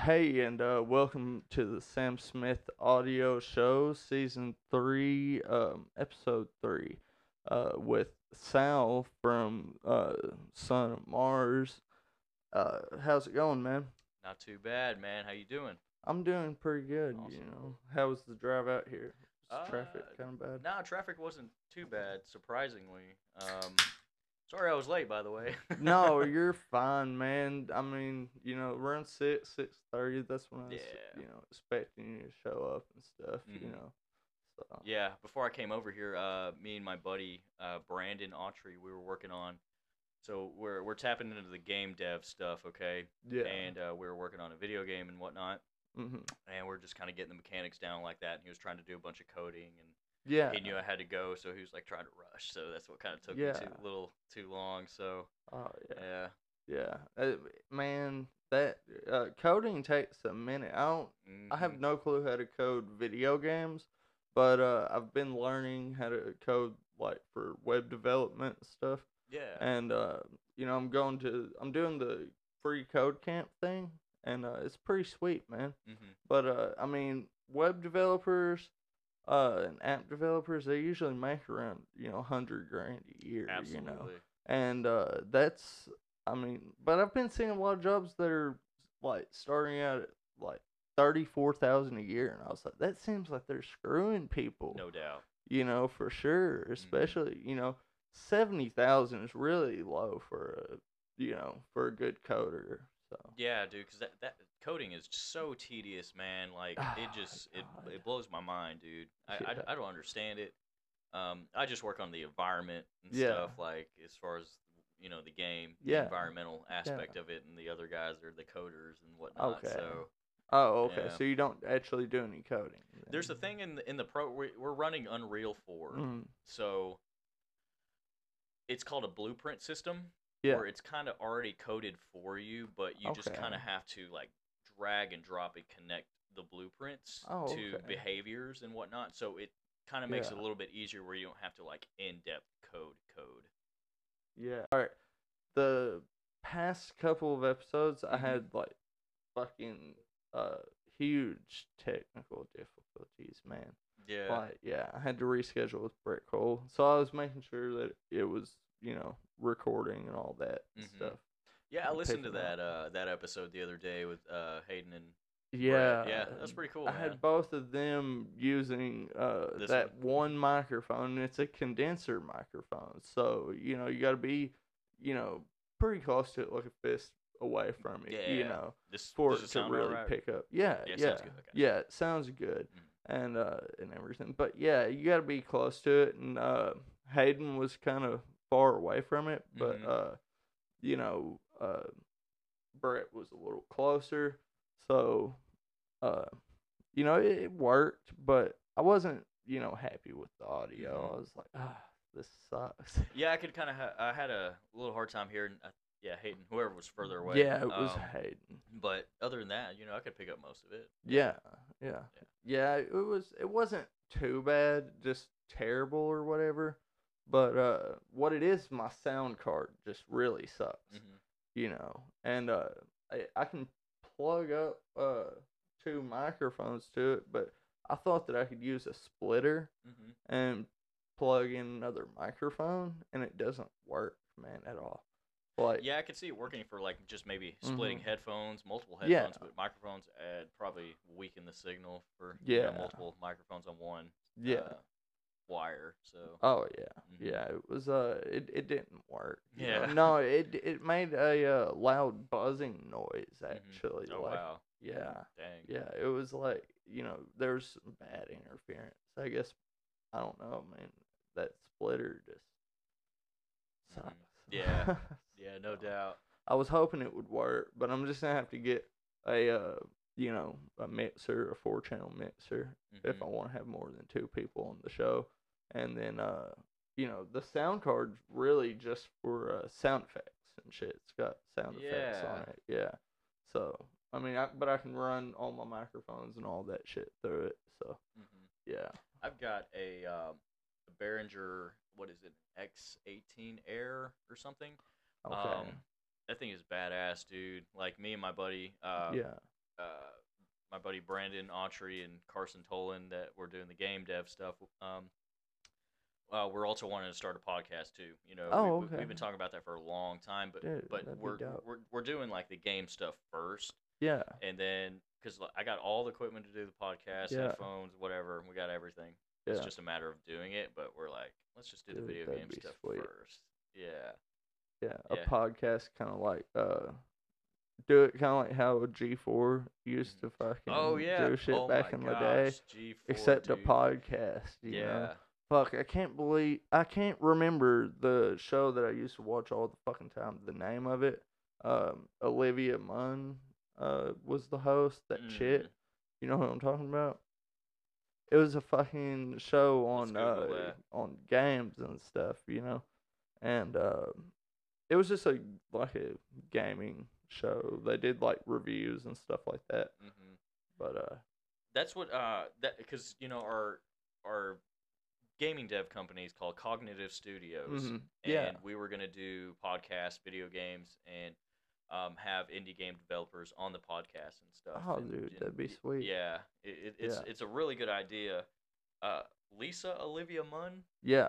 Hey, and welcome to the Sam Smith Audio Show, Season 3, Episode 3, with Sal from Son of Mars. How's it going, man? Not too bad, man. How you doing? I'm doing pretty good, Awesome. How was the drive out here? Was Uh, traffic kind of bad? nah, traffic wasn't too bad, surprisingly. Sorry I was late, by the way. No, you're fine, man. I mean, around 6:30, that's when I was, Yeah. expecting you to show up and stuff. hmm So, Yeah, before I came over here, me and my buddy, Brandon Autry, we were working on. So we're tapping into the game dev stuff, okay? yeah. And we were working on a video game and whatnot, hmm and we're just kind of getting the mechanics down like that. And he was trying to do a bunch of coding, and Yeah. he knew I had to go, so he was like trying to rush. So that's what kind of took me Yeah. too little too long. So Oh yeah. yeah. Yeah. Man, that coding takes a minute. I hmm have no clue how to code video games, but I've been learning how to code like for web development and stuff. Yeah. And I'm doing the free code camp thing, and it's pretty sweet, man. hmm But I mean, web developers and app developers, they usually make around 100 grand a year. Absolutely. And I mean, but I've been seeing a lot of jobs that are like starting out at like 34,000 a year, and I was like, that seems like they're screwing people, No doubt. for sure. hmm Especially 70,000 is really low for for a good coder. So Yeah, dude, because that coding is so tedious, man. Like it ah just God, it blows my mind, dude. yeah, I don't understand it. I just work on the environment and yeah, stuff, like as far as the game, the yeah, environmental yeah. aspect of it, and the other guys are the coders and whatnot. Okay. So Oh, okay. yeah, So you don't actually do any coding there's a then? thing in the pro. We're running Unreal 4, Mm, so it's called a blueprint system yeah. where it's kind of already coded for you, but you just kind Okay. of have to like drag and drop and connect the blueprints Oh, to okay. behaviors and whatnot. So it kind of makes Yeah. it a little bit easier where you don't have to like in-depth code. Yeah. All right. The past couple of episodes, I Mm-hmm. had like fucking uh huge technical difficulties, man. Yeah. Like, yeah, I had to reschedule with Brett Cole, so I was making sure that it was, recording and all that Mm-hmm. stuff Yeah, I and listened to picking up. that episode the other day with Hayden and Brett. Yeah, Yeah, that's pretty cool, I man. had both of them using This one. that one microphone. And it's a condenser microphone, so you got to be you know pretty close to it, like a fist away from it, Yeah. for Does it it to sound all really right? pick up. Yeah, Yeah, it yeah, sounds good. Okay. yeah. It sounds good, Mm. and everything. But yeah, you got to be close to it. And Hayden was kind of far away from it, but Mm-hmm. you know, uh, Brett was a little closer, so uh, it worked, but I wasn't, happy with the Mm-hmm. audio. I was like, this sucks. Yeah, I could kind of. I had a little hard time hearing. Yeah, Hayden, whoever was further away. Yeah, it was Hayden. But other than that, I could pick up most of it. Yeah, yeah, yeah. It wasn't too bad, just terrible or whatever. But what it is, my sound card just really sucks. Yeah. Mhm. And I can plug up two microphones to it, but I thought that I could use a splitter Mhm. and plug in another microphone, and it doesn't work, man, at all. Like, Yeah, I could see it working for like just maybe splitting hmm headphones, multiple yeah, headphones, but microphones probably weaken the signal for yeah, multiple microphones on one yeah. uh, wire. So. Oh yeah, Mhm. yeah. It was it didn't work. Yeah. No, it made a loud buzzing noise Mhm. actually. Oh Like, wow. yeah, Dang. yeah. It was like there's some bad interference. I guess I don't know, man. That splitter just Mhm. Yeah. sucks. Yeah. No So, doubt. I was hoping it would work, but I'm just gonna have to get a a mixer, a 4 channel mixer, if I Mhm. want to have more than two people on the show. And then the sound card's really just for sound effects and shit. It's got sound effects on Yeah. it. Yeah. So I mean, but I can run all my microphones and all that shit through it. So Mhm. yeah. I've got a Behringer, what is it, X18 Air or something. Okay. Um, that thing is badass, dude. Like me and my buddy, Yeah. my buddy Brandon Autry and Carson Tolan that were doing the game dev stuff. We're also wanting to start a podcast too. You know, Oh, okay. we've been talking about that for a long time, Dude, but that'd be dope. we're doing like the game stuff first, Yeah. and then because I got all the equipment to do the podcast, Yeah. headphones, whatever, and we got everything. It's Yeah. just a matter of doing it, but we're like, let's just do the Dude, video that'd game be stuff sweet. first. Yeah. Yeah. A Yeah. podcast kind of like do it kind of like how G4 used to fucking Oh yeah. do shit Oh back my in the day, gosh. G4, except a dude. podcast. You know? Yeah. Fuck, I can't remember the show that I used to watch all the fucking time. The name of it. Olivia Munn was the host. That chick. You know who I'm talking about? It was a fucking show Let's Google that. on games and stuff, you know, and it was just like a gaming show. They did like reviews and stuff like that. Mm-hmm. But That's what that because you know our gaming dev company is called Cognitive Studios, mhm, and yeah, we were gonna do podcasts, video games, and have indie game developers on the podcast and stuff. oh and, dude, that'd be y- sweet. Yeah, Yeah, it's a really good idea. Uh, Lisa Olivia Munn. yeah.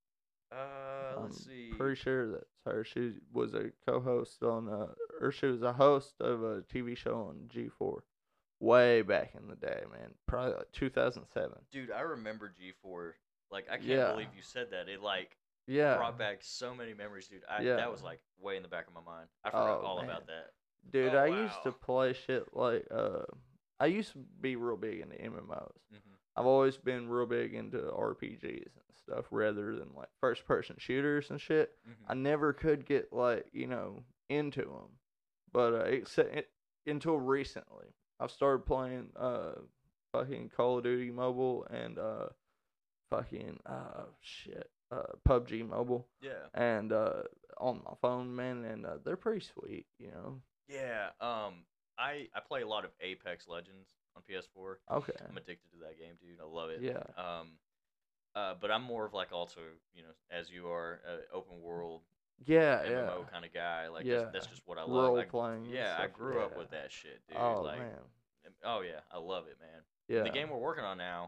Let's I'm see. pretty sure that's her. She was a co-host on or she was a host of a TV show on G4 way back in the day, man. Probably like 2007. Dude, I remember G4. Like, I can't Yeah. believe you said that. It like Yeah, brought back so many memories, dude. yeah. That was like way in the back of my mind. I forgot Oh all man, about that. dude, Oh I used to wow. play shit like I used to be real big into MMOs. Mhm. I've always been real big into RPGs and stuff rather than like first person shooters and shit. I Mhm. never could get like, into them. But until recently, I've started playing fucking Call of Duty Mobile and fucking PUBG Mobile Yeah. and on my phone, man, and they're pretty sweet, you know. Yeah. I play a lot of Apex Legends on PS4. Okay. I'm addicted to that game, dude. I love it. Yeah. But I'm more of like also, as you are, open world Yeah, MMO kind of guy. Like Yeah. that's just what I love. Role playing. and Yeah, I stuff, grew up yeah. with that shit, dude. Oh like, man. oh yeah, I love it, man. Yeah. The game we're working on now,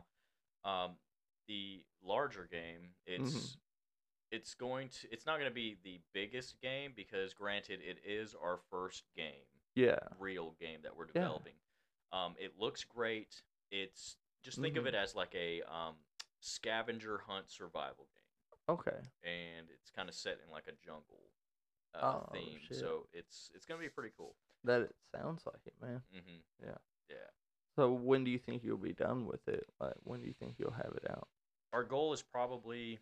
the larger game, Mhm. it's not going to be the biggest game because granted it is our first game, Yeah. real game that we're Yeah. developing. It looks great. It's just think of Mhm. it as like a scavenger hunt survival game, Okay. and it's kind of set in like a jungle Oh, theme. shit. So it's going to be pretty cool. That it sounds like it, man. Mhm. Yeah. Yeah. So when do you think you'll be done with it? Like when do you think you'll have it out? Our goal is probably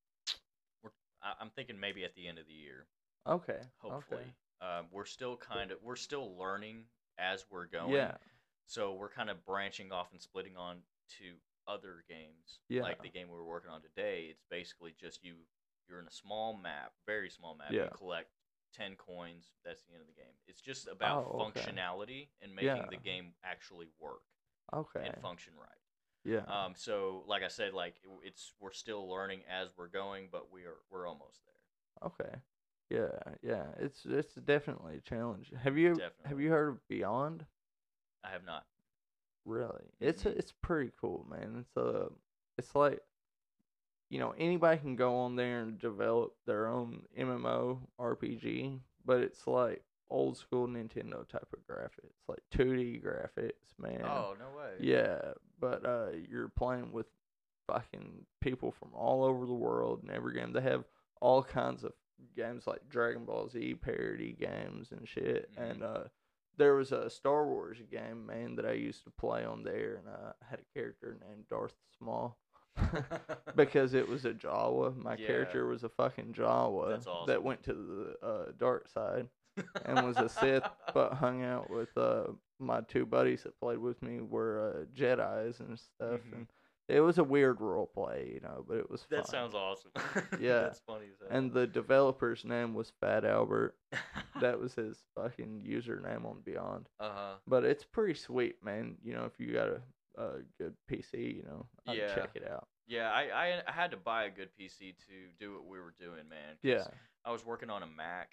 I'm thinking maybe at the end of the year. Okay. Hopefully. We're still learning as we're Okay. going. Yeah. So we're kind of branching off and splitting on to other games. Yeah. Like the game we were working on today, it's basically just you're in a small map, very small map. Yeah. You collect 10 coins, that's the end of the game. It's just about Oh, okay. functionality and making Yeah. the game actually work Okay. and function right. Yeah. So like I said, like we're still learning as we're going, but we're almost there. Okay. Yeah. It's definitely a challenge. Have you Definitely. heard of Beyond? I have not. Really? Mhm. It's pretty cool, man. It's like anybody can go on there and develop their own MMO RPG, but it's like old school Nintendo type of graphics, like 2D graphics, man. Oh, no way. Yeah, but you're playing with fucking people from all over the world in every game. They have all kinds of games like Dragon Ball Z parody games and shit. Mhm. And there was a Star Wars game, man, that I used to play on there, and I had a character named Darth Small. Because it was a Jawa. My Yeah. character was a fucking Jawa That's awesome. that went to the dark side and was a Sith, but hung out with my two buddies that played with me were Jedi's and stuff, Mhm. and it was a weird role play, but it was fun. That sounds awesome. Yeah. That's funny as hell. And the developer's name was Fat Albert. That was his fucking username on Beyond. Uh-huh. But it's pretty sweet, man. If you got a good PC, I'd Yeah. check it out. Yeah, I had to buy a good PC to do what we were doing, man. 'cause Yeah. I was working on a Mac,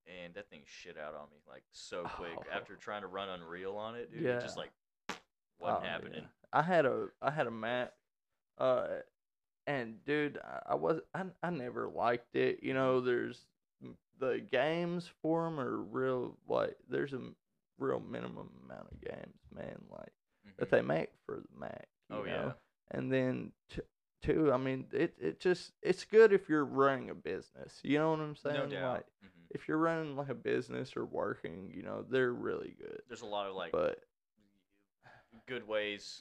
and that thing shit out on me like so quick. Oh, After trying to run Unreal on it, dude, it yeah. just like Oh, wasn't happening. yeah. I had a Mac, uh, and dude, I never liked it. You know, the games for them are real. Like, there's a real minimum amount of games, man. Like that Hmm. they make for the Mac. You Oh yeah, know, and then two. I mean, it just it's good if you're running a business. You know what I'm no saying? doubt. Like, if you're running like a business or working, you know, they're really good. There's a lot of like But good ways.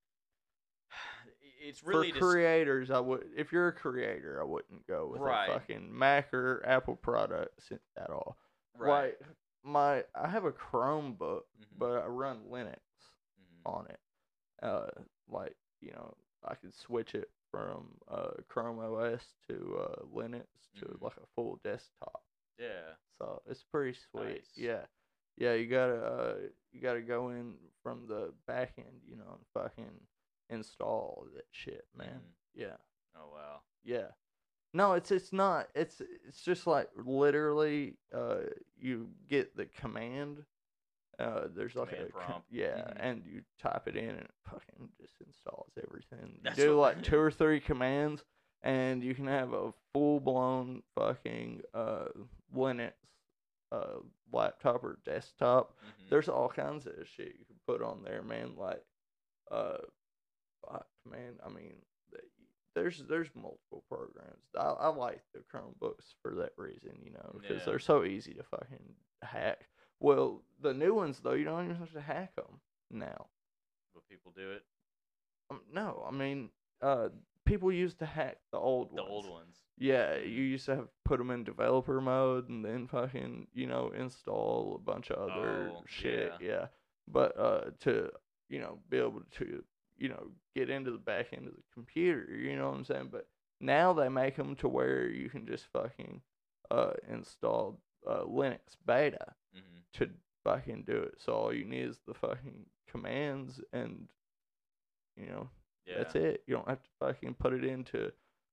It's for really just creators, I would. If you're a creator, I wouldn't go with a right, fucking Mac or Apple products at all. right. Like I have a Chromebook, Hmm. but I run Linux Hmm. on it. Like you know, I could switch it from Chrome OS to Linux to Hmm. like a full desktop. Yeah, So it's pretty sweet. nice. Yeah, yeah. You gotta go in from the back end, you know, and fucking install that shit, man. Hmm. Yeah, Oh wow. yeah. No, it's not. It's just like literally, you get the command. There's like Command prompt. yeah, Hmm. and you type it in and it fucking just installs everything. You That's do what. like two or three commands, and you can have a full blown fucking Linux uh laptop or desktop. Hmm. There's all kinds of shit you can put on there, man. Like uh, fuck, man. I mean, there's multiple programs. I like the Chromebooks for that reason, you know, because Yeah, they're so easy to fucking hack. Well, the new ones though, you don't even have to hack them now. but people do it. No, I mean, uh, people used to hack the old The ones. old ones. Yeah, Hmm. you used to have put them in developer mode and then fucking install a bunch of other Oh shit. yeah. Yeah, but to be able to get into the back end of the computer, you know what I'm saying? But now they make them to where you can just fucking install Linux beta Hmm. to fucking do it. So all you need is the fucking commands and you know, Yeah. that's it. You don't have to fucking put it into,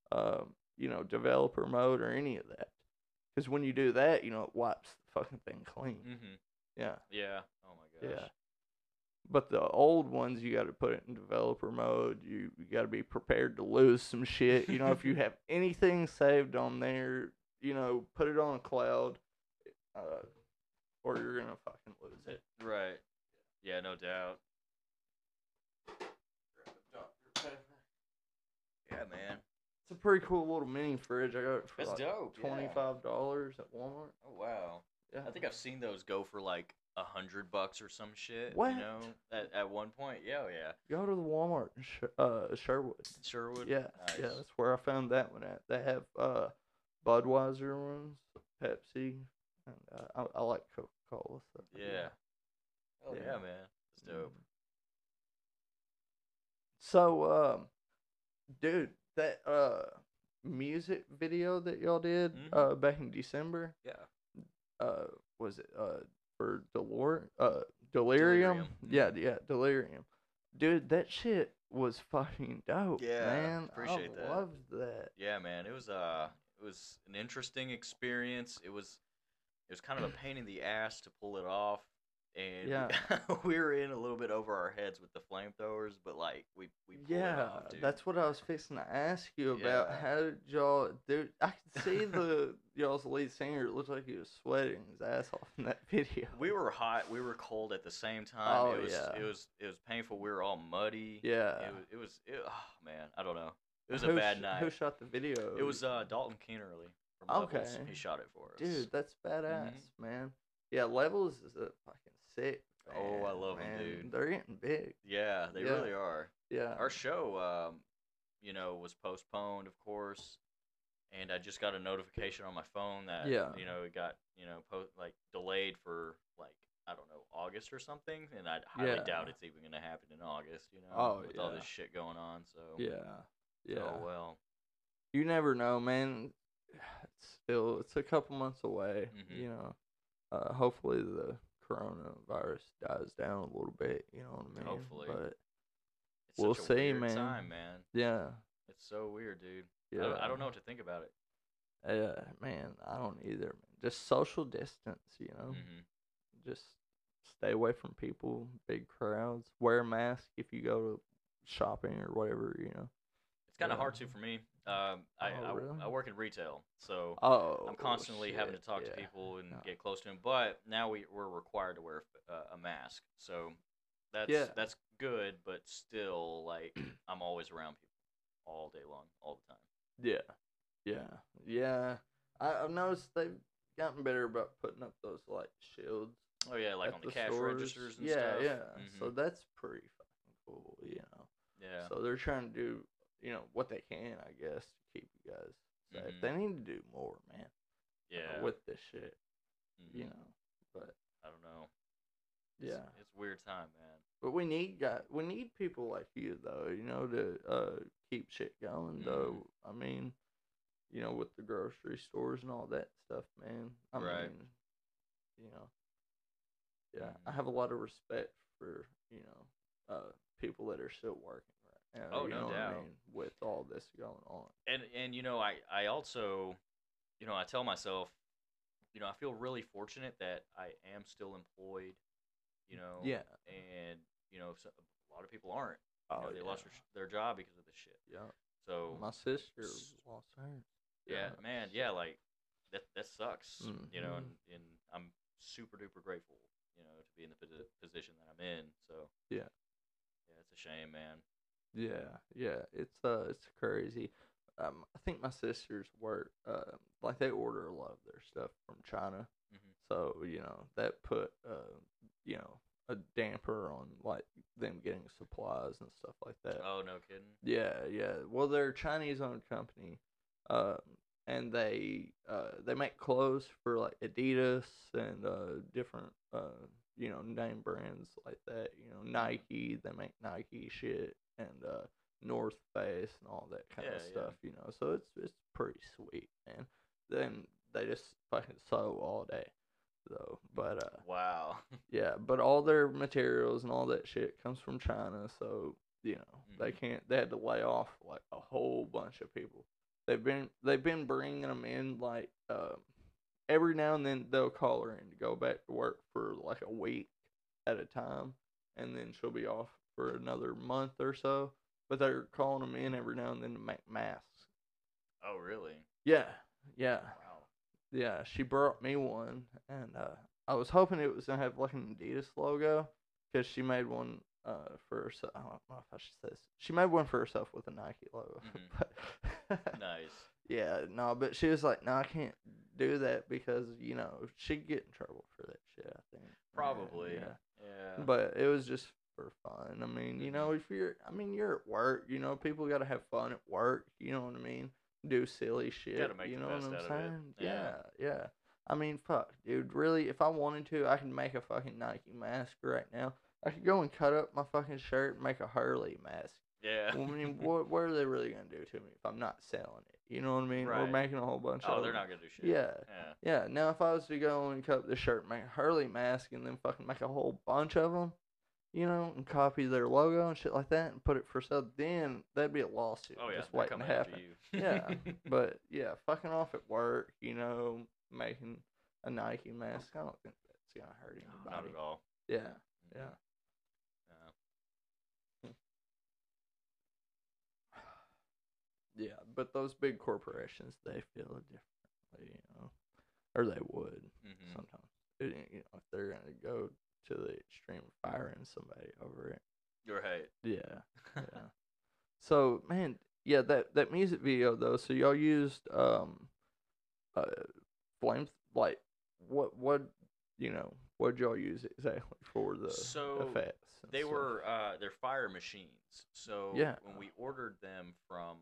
developer mode or any of that. Because when you do that, it wipes the fucking thing clean. Hmm. Yeah, Yeah. Oh my yeah. gosh. But the old ones, you got to put it in developer mode. You got to be prepared to lose some shit. If you have anything saved on there, put it on a cloud, uh, or you're gonna fucking lose it. Right. Yeah, no doubt. Yeah, man. It's a pretty cool little mini fridge. I got it for That's like dope. Yeah. $25 at Walmart. Oh wow. Yeah. I think I've seen those go for like $100 or some shit. What? At one point. Yeah, oh, yeah. Go to the Walmart in Sherwood. Sherwood. Yeah, yeah, Nice. that's where I found that one at. They have Budweiser ones, Pepsi, and I like Coca Cola. So Yeah. Oh yeah. yeah, man. That's dope. So, dude, that music video that y'all did Mhm. back in December, Yeah. uh, was it for Delirium? Delirium. Yeah, Mhm. yeah, Delirium. Dude, that shit was fucking dope, Yeah. man. I Appreciate that. loved that. Yeah, man. It was an interesting experience. It was kind of a pain in the ass to pull it off, and we Yeah. we were in a little bit over our heads with the flamethrowers, but like we pulled it Yeah, off, dude. that's what I was fixing to ask you about. Yeah. How did y'all do? I could see y'all's lead singer. It looked like he was sweating his ass off in that video. We were hot, we were cold at the same time. Oh It was yeah, it was it was painful. We were all muddy. yeah. Oh man, I don't know. It was a bad Who night. shot the video? It was Dalton Keenerly from Okay, Levels. He shot it for us. dude, that's badass, Mhm. man. Yeah, Levels is a fucking sick Oh, I band, love 'em, man. dude. They're getting big. Yeah, they Yeah, really are. yeah, Our show, was postponed, of course, and I just got a notification on my phone that yeah, it got like delayed for like I don't know August or something, and I highly yeah. doubt it's even gonna happen in August, Oh with all yeah, this shit going on. So, yeah, yeah. oh well. You never know, man. It's a couple months away. Mhm. Hopefully the coronavirus dies down a little bit. You know what I mean? Hopefully, But it's we'll such a see, weird man. time, man. Yeah, It's so weird, dude. I yeah, don't know what to think about it. yeah, man. I don't either. just social distance, Mhm. just stay away from people, big crowds, wear a mask if you go to shopping or whatever. It's kind of Uh, hard to for me. oh, really? I work in retail, so I'm Oh, constantly having to shit. talk to Yeah. people and No. get close to them. But now we're required to wear a mask, so Yeah. that's good. But still, like I'm always around people all day long, all the time. Yeah. Yeah. Yeah. I've noticed they've gotten better about putting up those like shields Oh yeah, like at on the the cash stores. registers and Yeah, stuff. yeah. So Mhm. that's pretty fucking cool. Yeah. So they're trying to do, what they can, I guess, to keep you guys safe. Mhm. They need to do more, man, Yeah. with this shit, you Mhm. know. But I don't know. yeah, It's weird time, man. but we need people like you though, to keep shit going Mhm. though. I mean, with the grocery stores and all that stuff, man. I Right. mean, you know, yeah, I Mhm. have a lot of respect for people that are still working right now. Oh, You no know what I doubt. mean? With all this going on. And I also, I tell myself, I feel really fortunate that I am still employed, Yeah. and a lot of people aren't. Oh They yeah. lost their job because of this shit. Yeah. So, My sister s- lost hers. yeah, Yeah. man, yeah, like that sucks, Mhm. and I'm super duper grateful, to be in the position that I'm in. So, Yeah. yeah, it's a shame, man. Yeah. Yeah. It's crazy. I think my sisters work like they order a lot of their stuff from China. Hmm. So, that put you know, a damper on like them getting supplies and stuff like that. Oh, no kidding. Yeah, yeah. Well, they're a Chinese-owned company, um, and they make clothes for like Adidas and different name brands like that. Hmm. Nike. They make Nike shit and North Face and all that kind Yeah, of yeah. stuff. So it's pretty sweet, man. Then they just fucking sew all day, though. But Wow. yeah, but all their materials and all that shit comes from China, so they Hmm. can't. They had to lay off like a whole bunch of people. They've been bringing them in like every now and then they'll call her in to go back to work for like a week at a time, and then she'll be off for another month or so. But they're calling them in every now and then to make masks. Oh, really? Yeah, yeah. Wow. Yeah, she brought me one, and I was hoping it was gonna have like an Adidas logo, because she made one for herself. I don't know if I should say this. She made one for herself with a Nike logo, Hmm. but Nice. yeah, no. But she was like, "No, I can't do that because she'd get in trouble for that shit." I think. And, Probably. yeah, Yeah. but it was just for fun. I mean, Hmm. if you're at work, people got to have fun at work. You know what I mean? Do silly Got to shit. make You the know what best I'm out of it. saying? Yeah. Yeah, yeah. I mean, fuck, dude. Really, if I wanted to, I could make a fucking Nike mask right now. I could go and cut up my fucking shirt and make a Hurley mask. Yeah. Well, I mean, what are they really gonna do to me if I'm not selling it? You know what I mean? Or Right. making a whole bunch Oh, of they're them. not gonna do shit. Yeah, Yeah. yeah. Now, if I was to go and cut up the shirt, make a Hurley mask, and then fucking make a whole bunch of them, and copy their logo and shit like that and put it for sale, then that'd be a lawsuit Oh yeah, just they're waiting to coming after happen. you. Yeah, but yeah, fucking off at work, making a Nike mask, I don't think that's gonna hurt No, not anybody. at all. Yeah, yeah. Hmm. Yeah. Yeah, but those big corporations, they feel it differently, or they would Hmm. sometimes. If they're gonna go to the extreme of firing somebody over it. You're right. Yeah, yeah. So man, yeah, that music video though. So y'all used uh flames like what y'all use exactly for the So effects and they stuff? were they're fire machines. So Yeah. when we ordered them from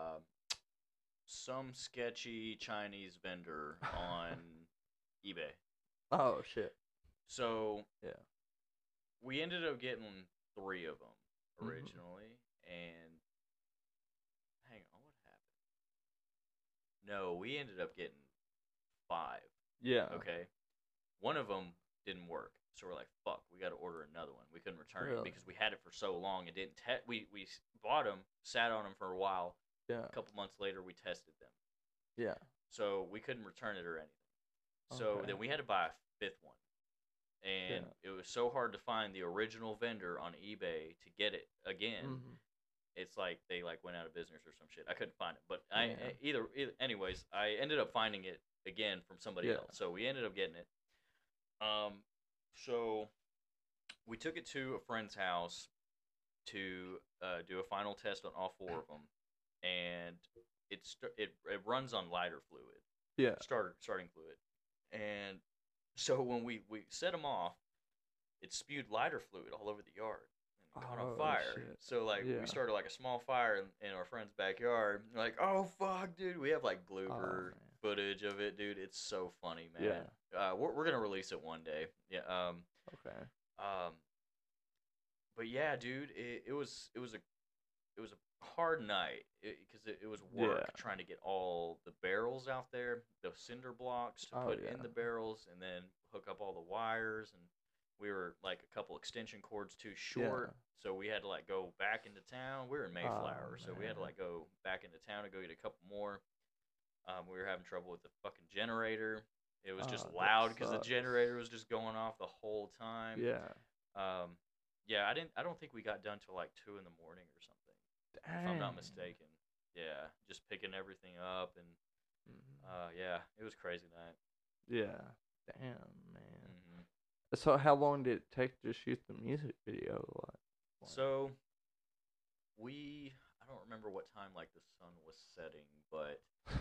some sketchy Chinese vendor on eBay, Oh shit. so Yeah. we ended up getting three of them Mhm. originally. And hang on, what happened? No, we ended up getting five. Yeah. Okay, one of them didn't work, so we're like, "Fuck, we got to order another one." We couldn't return it Really. because we had it for so long. It didn't. We bought them, sat on them for a while. Yeah. A couple months later, we tested them, Yeah. so we couldn't return it or anything. So Okay. then we had to buy a fifth one, and Yeah. it was so hard to find the original vendor on eBay to get it again. Mhm. It's like they like went out of business or some shit. I couldn't find it, but Man. anyways, I ended up finding it again from somebody Yeah. else. So we ended up getting it. Um, so we took it to a friend's house to do a final test on all four of them, and it runs on lighter fluid, Yeah. starting fluid, and so when we set them off, it spewed lighter fluid all over the yard and caught on Oh fire. shit. So like we Yeah. started like a small fire in our friend's backyard. Like, oh fuck, dude, we have like Oh blooper man. footage of it, dude. It's so funny, man. Yeah. We're gonna release it one day. Yeah. Okay. Um. But yeah, dude, it was a hard night because it was Yeah. work trying to get all the barrels out there, the cinder blocks to Oh put yeah. in the barrels, and then hook up all the wires. And we were like a couple extension cords too short, Yeah. so we had to like go back into town. We were in Oh Mayflower, so we had to man. like go back into town to go get a couple more. We were having trouble with the fucking generator. It was just Oh, that loud because the sucks. generator was just going off the whole time. Yeah. Um, yeah, I don't think we got done till like 2 in the morning or something, if I'm not Dang. mistaken. Yeah, just picking everything up, and Mhm. yeah, it was crazy night. Yeah. Damn, man. hmm So how long did it take to shoot the music video? Like, So I don't remember what time like the sun was setting, but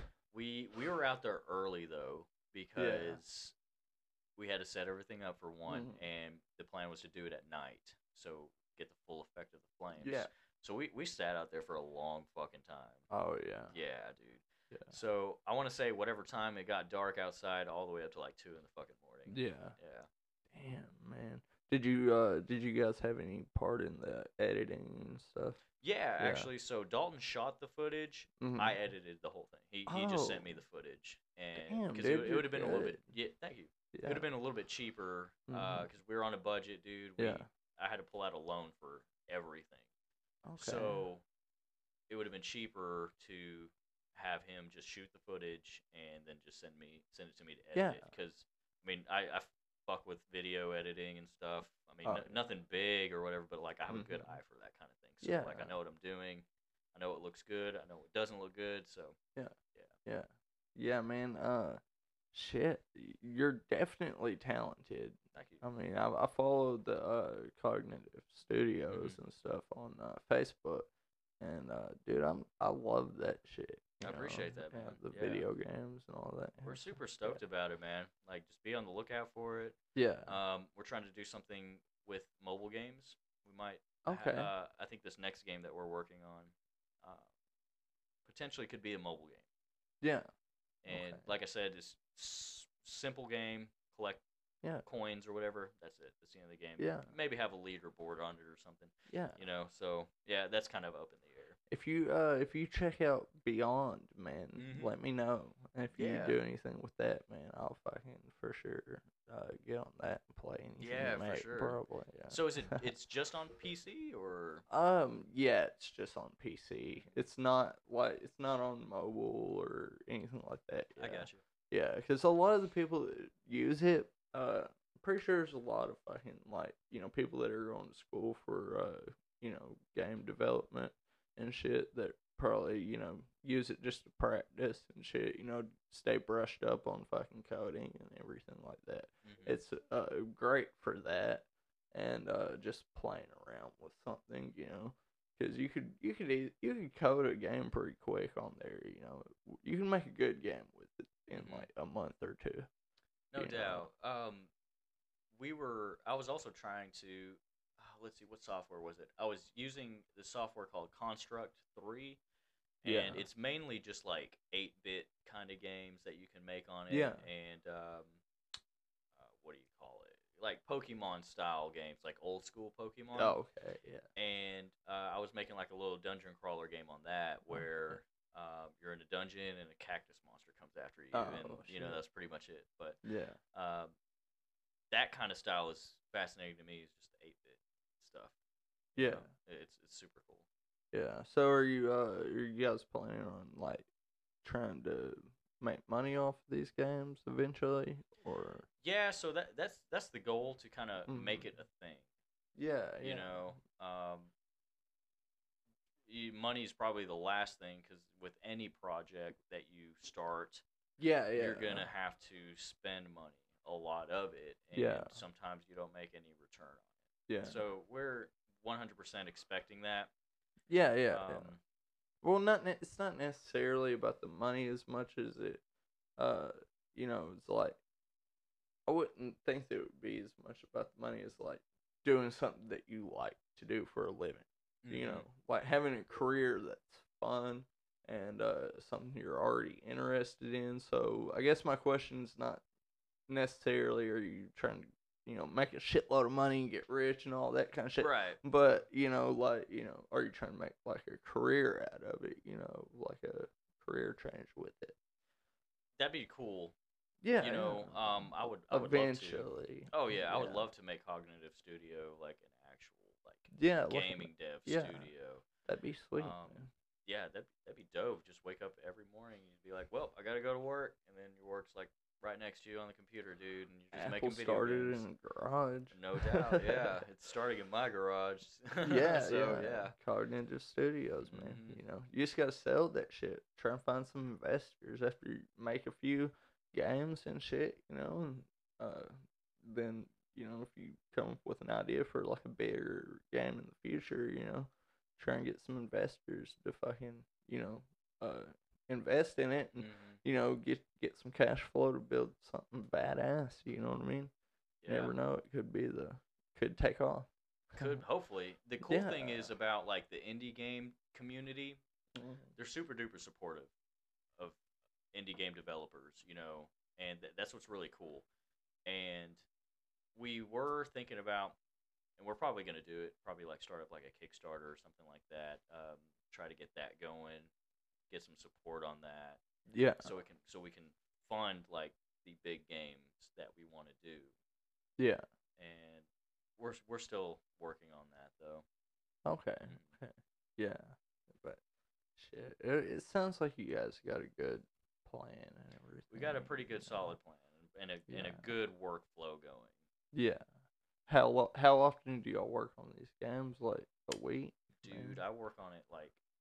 we were out there early though yeah. because we had to set everything up for one, Mhm. and the plan was to do it at night, so get the full effect of the Yeah. flames. So we sat out there for a long fucking time. Oh yeah. Yeah, dude. Yeah. So I want to say whatever time it got dark outside, all the way up to like 2 in the fucking morning. Yeah. Yeah. Damn, man. Did you guys have any part in the editing and stuff? Yeah, Yeah. actually, so Dalton shot the footage. I Mhm. edited the whole thing. He just sent Oh, me the footage, and damn, because dude, it you're would have been a little bit. good. Yeah, thank you. It would Yeah. have been a little bit cheaper Mhm. because we were on a budget, dude. Yeah. I had to pull out a loan for everything, Okay. so it would have been cheaper to have him just shoot the footage and then just send it to me to edit Yeah. it. Because I mean, I fuck with video editing and stuff. I mean, Oh nothing big or whatever, but like I have a good Mhm. eye for that kind of thing. So Yeah. like I know what I'm doing. I know what looks good. I know what doesn't look good. So Yeah. yeah, Yeah. Yeah, man. Shit, you're definitely talented. thank you. I mean, I followed the Cognitive Studios hmm and stuff on Facebook, and dude, I love that shit. I appreciate that, Yeah, man. the Yeah, video games and all that. we're Yeah, so, super stoked about it, man. Like just be on the lookout for it. yeah. We're trying to do something with mobile games. We might. Okay. I think this next game that we're working on uh, potentially could be a mobile game. Yeah. And Okay. like I said, it's simple game. Collect Yeah. coins or whatever. That's it. That's the end of the game. Yeah. Maybe have a leaderboard on it or something. Yeah. So yeah, that's kind of up in the air. If you check out Beyond, man, Mhm. let me know. And if you Yeah. do anything with that, man, I'll fucking for sure get on that and play anything Yeah, you for make, sure. probably. Yeah. So is it? It's just on PC or? Yeah, it's just on PC. It's not on mobile or anything like that. I Yeah. got you. Yeah, because a lot of the people that use it, I'm pretty sure there's a lot of fucking like people that are going to school for game development and shit that probably use it just to practice and shit. Stay brushed up on fucking coding and everything like that. hmm It's great for that and just playing around with something. Because you could code a game pretty quick on there. You can make a good game with it in hmm like a month or two. No You know. doubt. I was also trying to. Let's see, what software was it? I was using the software called Construct 3, and Yeah. it's mainly just like 8-bit kind of games that you can make on it, Yeah. and what do you call it? Like Pokemon style games, like old school Pokemon. Oh, okay. Yeah. And I was making like a little dungeon crawler game on that Okay. where you're in a dungeon and a cactus monster comes after you, and Oh shit. that's pretty much it. But Yeah. um, that kind of style is fascinating to me. Is just the 8-bit stuff. Yeah. It's super cool. Yeah. So are you guys planning on like trying to make money off these games eventually, or Yeah, so that's the goal, to kind of make it a thing. yeah, You yeah, know, money's probably the last thing, because with any project that you start, yeah, yeah, you're gonna have to spend money, a lot of it, and yeah, sometimes you don't make any return on yeah, it. So we're 100% expecting that. yeah, yeah, yeah. Um, Well, it's not necessarily about the money as much as it, uh, it's like I wouldn't think that it would be as much about the money as like doing something that you like to do for a living. mhm. Like having a career that's fun and something you're already interested in. So I guess my question's not necessarily are you trying to make a shitload of money and get rich and all that kind of shit, Right. but are you trying to make like a career out of it, like a career change with it? That'd be cool. Yeah, I would love to. eventually. Oh yeah, I would Yeah, love to make Cognitive Studio like an actual like yeah, like gaming dev yeah, studio. that'd be sweet, Um, man. yeah, that'd be dope. Just wake up every morning and you'd be like, well, I gotta go to work, and then your work's like right next to you on the computer, dude, and you're just Apple making video started games. in a garage. No doubt, yeah. It's starting in my garage. Yeah, So yeah. yeah. Cognitive Studios, man. Hmm. You just gotta sell that shit. Try and find some investors after you make a few games and shit, and then if you come up with an idea for like a bigger game in the future, try and get some investors to fucking uh invest in it and Hmm. get some cash flow to build something badass. You know what I mean? Yeah. Never know. It could take off. Could hopefully. The cool Yeah. thing is about like the indie game community, Mhm. they're super duper supportive of indie game developers, and that's what's really cool. And we were thinking about, and we're probably going to do it, probably like start up like a Kickstarter or something like that. Try to get that going, get some support on that, Yeah. so we can fund like the big games that we want to do. Yeah. And we're still working on that though. Okay. Mhm. Okay. Yeah. But shit, it sounds like you guys got a good plan and We got a everything. pretty good solid plan, and a Yeah. good workflow going. Yeah. How often do y'all work on these games? Like a week? Dude, Maybe? I work on it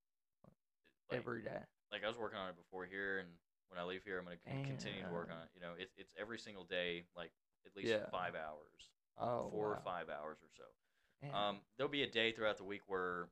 like Every day. like I was working on it before here, and when I leave here, I'm gonna continue to work on Damn. it. It's every single day, like at least Yeah. 5 hours, Oh 4 or 5 hours or so. Damn. There'll be a day throughout the week where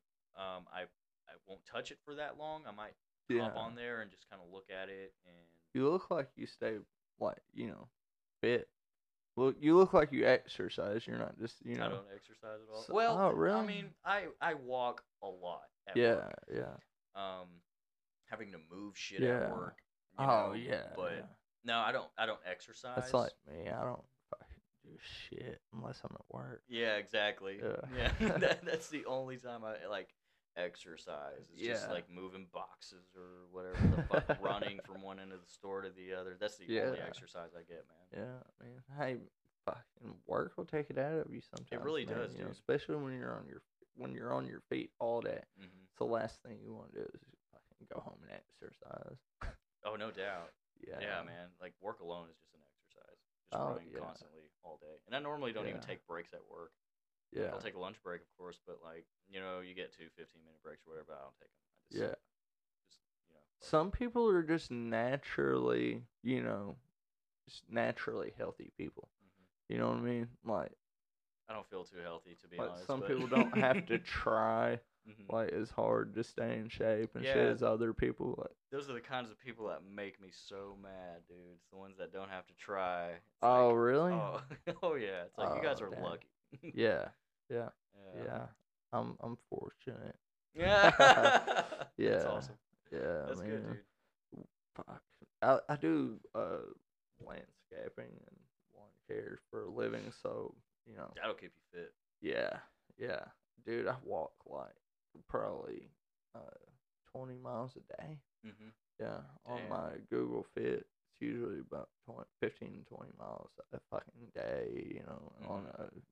I won't touch it for that long. I might hop Yeah. on there and just kind of look at it, and You look like you stay like fit. You look like you exercise. You're not just I don't exercise at all. So, Well, oh I really? mean, I walk a lot at Yeah. work. Yeah. Um, having to move shit Yeah. at work, Oh yeah. but Yeah. no, I don't exercise. That's like me. I don't fucking do shit unless I'm at work. Yeah, exactly. Yeah. Yeah, that's the only time I like exercise. It's just Yeah. like moving boxes or whatever the fuck, running from one end of the store to the other. That's the only Yeah. exercise I get, man. Yeah, man. Hey, fucking work will take it out of you sometimes. really man, does, dude. especially when you're on your feet all day. Hmm. It's the last thing you want to do is fucking go home and exercise. Oh, no doubt. Yeah. Yeah, man. Like work alone is just an exercise. Just Oh, running yeah. constantly all day. And I normally don't even Yeah. take breaks at work. Yeah. I'll take a lunch break, of course, but like, you get 2 15-minute breaks or whatever. I don't take them. Yeah. Just Some people are just naturally, just naturally healthy people. hmm. You know what I mean? Like I don't feel too healthy, to be Like honest. some But people don't have to try Mhm. like as hard to stay in shape and shit Yeah. as other people. Like, Those are the kinds of people that make me so mad, dude. It's the ones that don't have to try. It's oh like, really? oh, oh yeah. It's like you guys Oh, are damn. lucky. Yeah, yeah, Yeah. yeah. I'm fortunate. Yeah. Yeah, That's awesome. yeah, That's man. good, dude. Fuck. I do landscaping and lawn care for a living, so That'll keep you fit. yeah, yeah, dude. I walk like probably 20 miles a day. Mhm. Yeah, on Damn. my Google Fit, it's usually about 15 to 20 miles a fucking day. On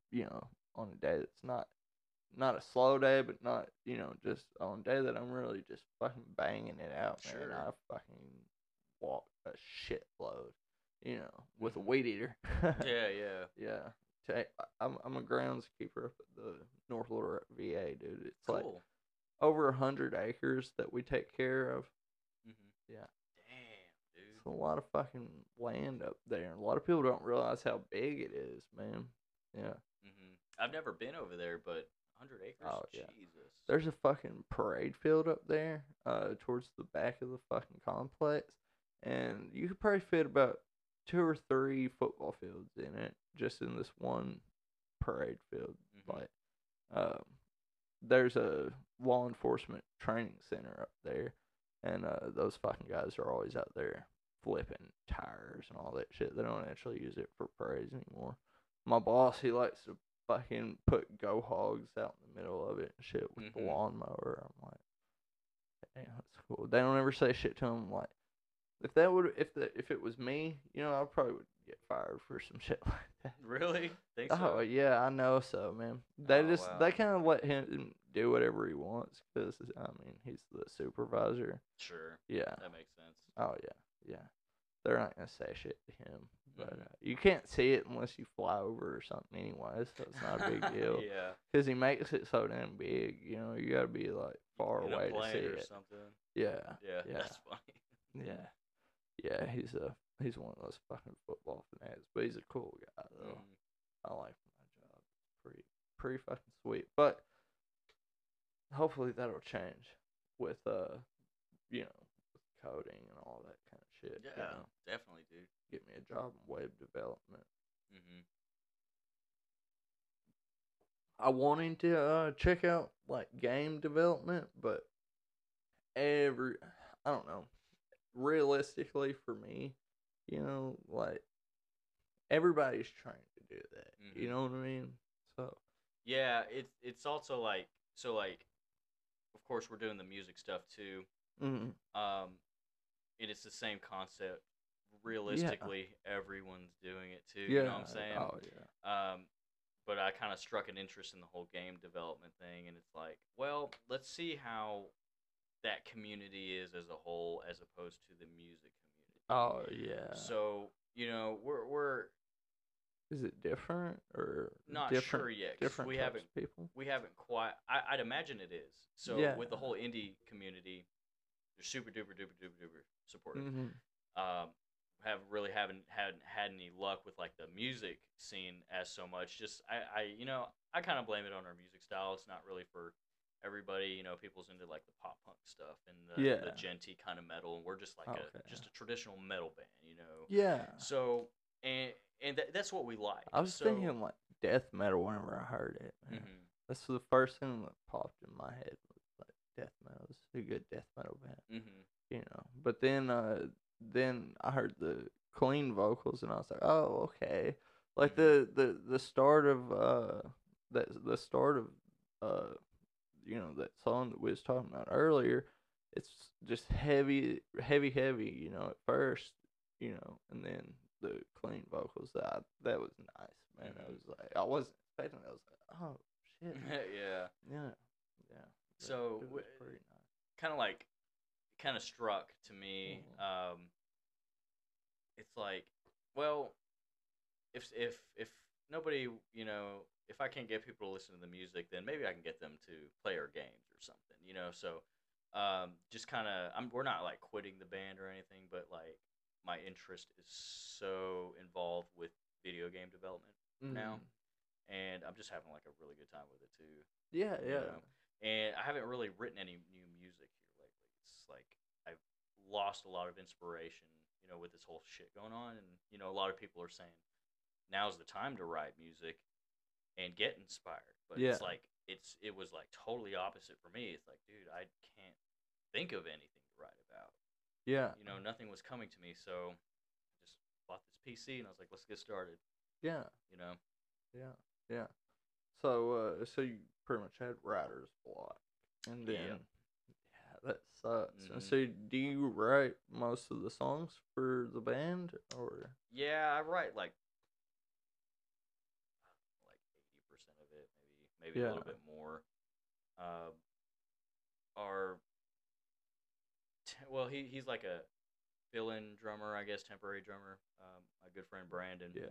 a day that's not a slow day, but not just on a day that I'm really just fucking banging it out, man. Sure. I fucking walk a shitload, with a Mhm. weed eater. Yeah, yeah. Yeah. I'm a groundskeeper up at the North Little VA, dude. It's like Cool. over 100 acres that we take care of. Mhm. Yeah. Damn, It's dude. a lot of fucking land up there. A lot of people don't realize how big it is, man. Yeah. I've never been over there, but 100 acres, Oh yeah. Jesus. There's a fucking parade field up there, towards the back of the fucking complex, and you could probably fit about 2 or 3 football fields in it, just in this one parade field. Mhm. Like, um, there's a law enforcement training center up there, and those fucking guys are always out there flipping tires and all that shit. They don't actually use it for parades anymore. My boss, he likes to fucking put go hogs out in the middle of it and shit with the Mhm. lawnmower. I'm like, damn, that's cool. They don't ever say shit to him. Like, if it was me, I probably would get fired for some shit like that. Really? Think Oh so? yeah, I know so, man. Oh They wow. kind of let him do whatever he wants because I mean he's the supervisor. Sure. Yeah. That makes sense. Oh yeah, yeah. They're not gonna say shit to him, but Mhm. you can't see it unless you fly over or something anyway, so it's not a big deal. Yeah. Cause he makes it so damn big, you gotta be like far In a away to see plane or it. something. Yeah, Yeah, yeah, that's funny. yeah, yeah. He's one of those fucking football fanatics, but he's a cool guy though. Mhm. I like my job. It's pretty fucking sweet. But hopefully that'll change with with coding and all that kind of shit. Yeah, definitely, dude. Get me a job in web development. Mhm. I wanted to check out like game development, but every I don't know. Realistically for me, like everybody's trying to do that. You Mhm. know what I mean? So, Yeah, it's also like so like of course we're doing the music stuff too. mm, Um and it's the same concept. yeah. Realistically, everyone's doing it too, you know what Yeah. I'm saying? Oh yeah. Um but I kind of struck an interest in the whole game development thing and it's like, well, let's see how that community is as a whole as opposed to the music community. Oh yeah. So, we're Is it different or not different sure yet because different types of people? we haven't quite. I'd imagine it is. So Yeah. with the whole indie community, they're super duper duper duper duper supportive. Mhm. Um, haven't had any luck with like the music scene as so much. Just I kind of blame it on our music style. It's not really for everybody. People's into like the pop punk stuff and the Yeah. genty kind of metal, and we're just like Okay. a traditional metal band. Yeah. So and that's what we like. I was So. thinking like death metal whenever I heard it, man. Mhm. That's the first thing that popped in my head was like death metal. It's a good death metal band, Mhm. But then I heard the clean vocals and I was like, oh, okay. Like Mhm. the start of the start of uh that song that we was talking about earlier. It's just heavy, heavy, heavy. At first, and then the clean vocals. That was nice, man. I Mhm. was like, I wasn't expecting. It. I was like, oh shit, Yeah. yeah, yeah. So It was pretty kind of like kind of struck to me. nice. It's like, well, if nobody, if I can't get people to listen to the music, then maybe I can get them to play our games or something. So just kind of, we're not like quitting the band or anything, but like my interest is so involved with video game development now, Mm. and I'm just having like a really good time with it too. Yeah, you yeah, know. And I haven't really written any new music here lately. It's like I've lost a lot of inspiration, with this whole shit going on. And a lot of people are saying now's the time to write music and get inspired. But yeah, it's like it was like totally opposite for me. It's like, dude, I can't think of anything to write about. yeah, Nothing was coming to me, so I just bought this PC and I was like, let's get started. yeah, You know. yeah, yeah. So you pretty much had writer's block, and then Yep. yeah, that sucks. And hmm so, do you write most of the songs for the band, or Yeah, I write like 80% of it, maybe a yeah, little bit more. Our well, he's like a fill-in drummer, I guess, temporary drummer. My good friend Brandon. Yeah.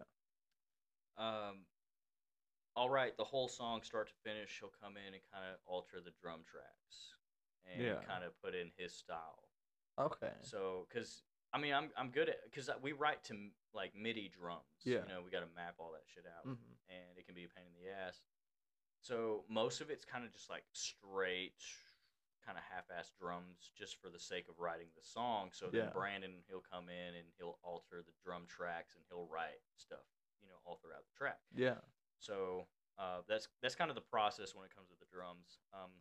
I'll write the whole song start to finish. He'll come in and kind of alter the drum tracks and Yeah. kind of put in his style. Okay. So, cause I mean, I'm good at, cause we write to like MIDI drums. Yeah. You know, we got to map all that shit out, Mhm. and it can be a pain in the ass. So most of it's kind of just like straight, kind of half-ass drums, just for the sake of writing the song. So then Yeah. Brandon, he'll come in and he'll alter the drum tracks and he'll write stuff, you know, all throughout the track. Yeah. So that's kind of the process when it comes to the drums.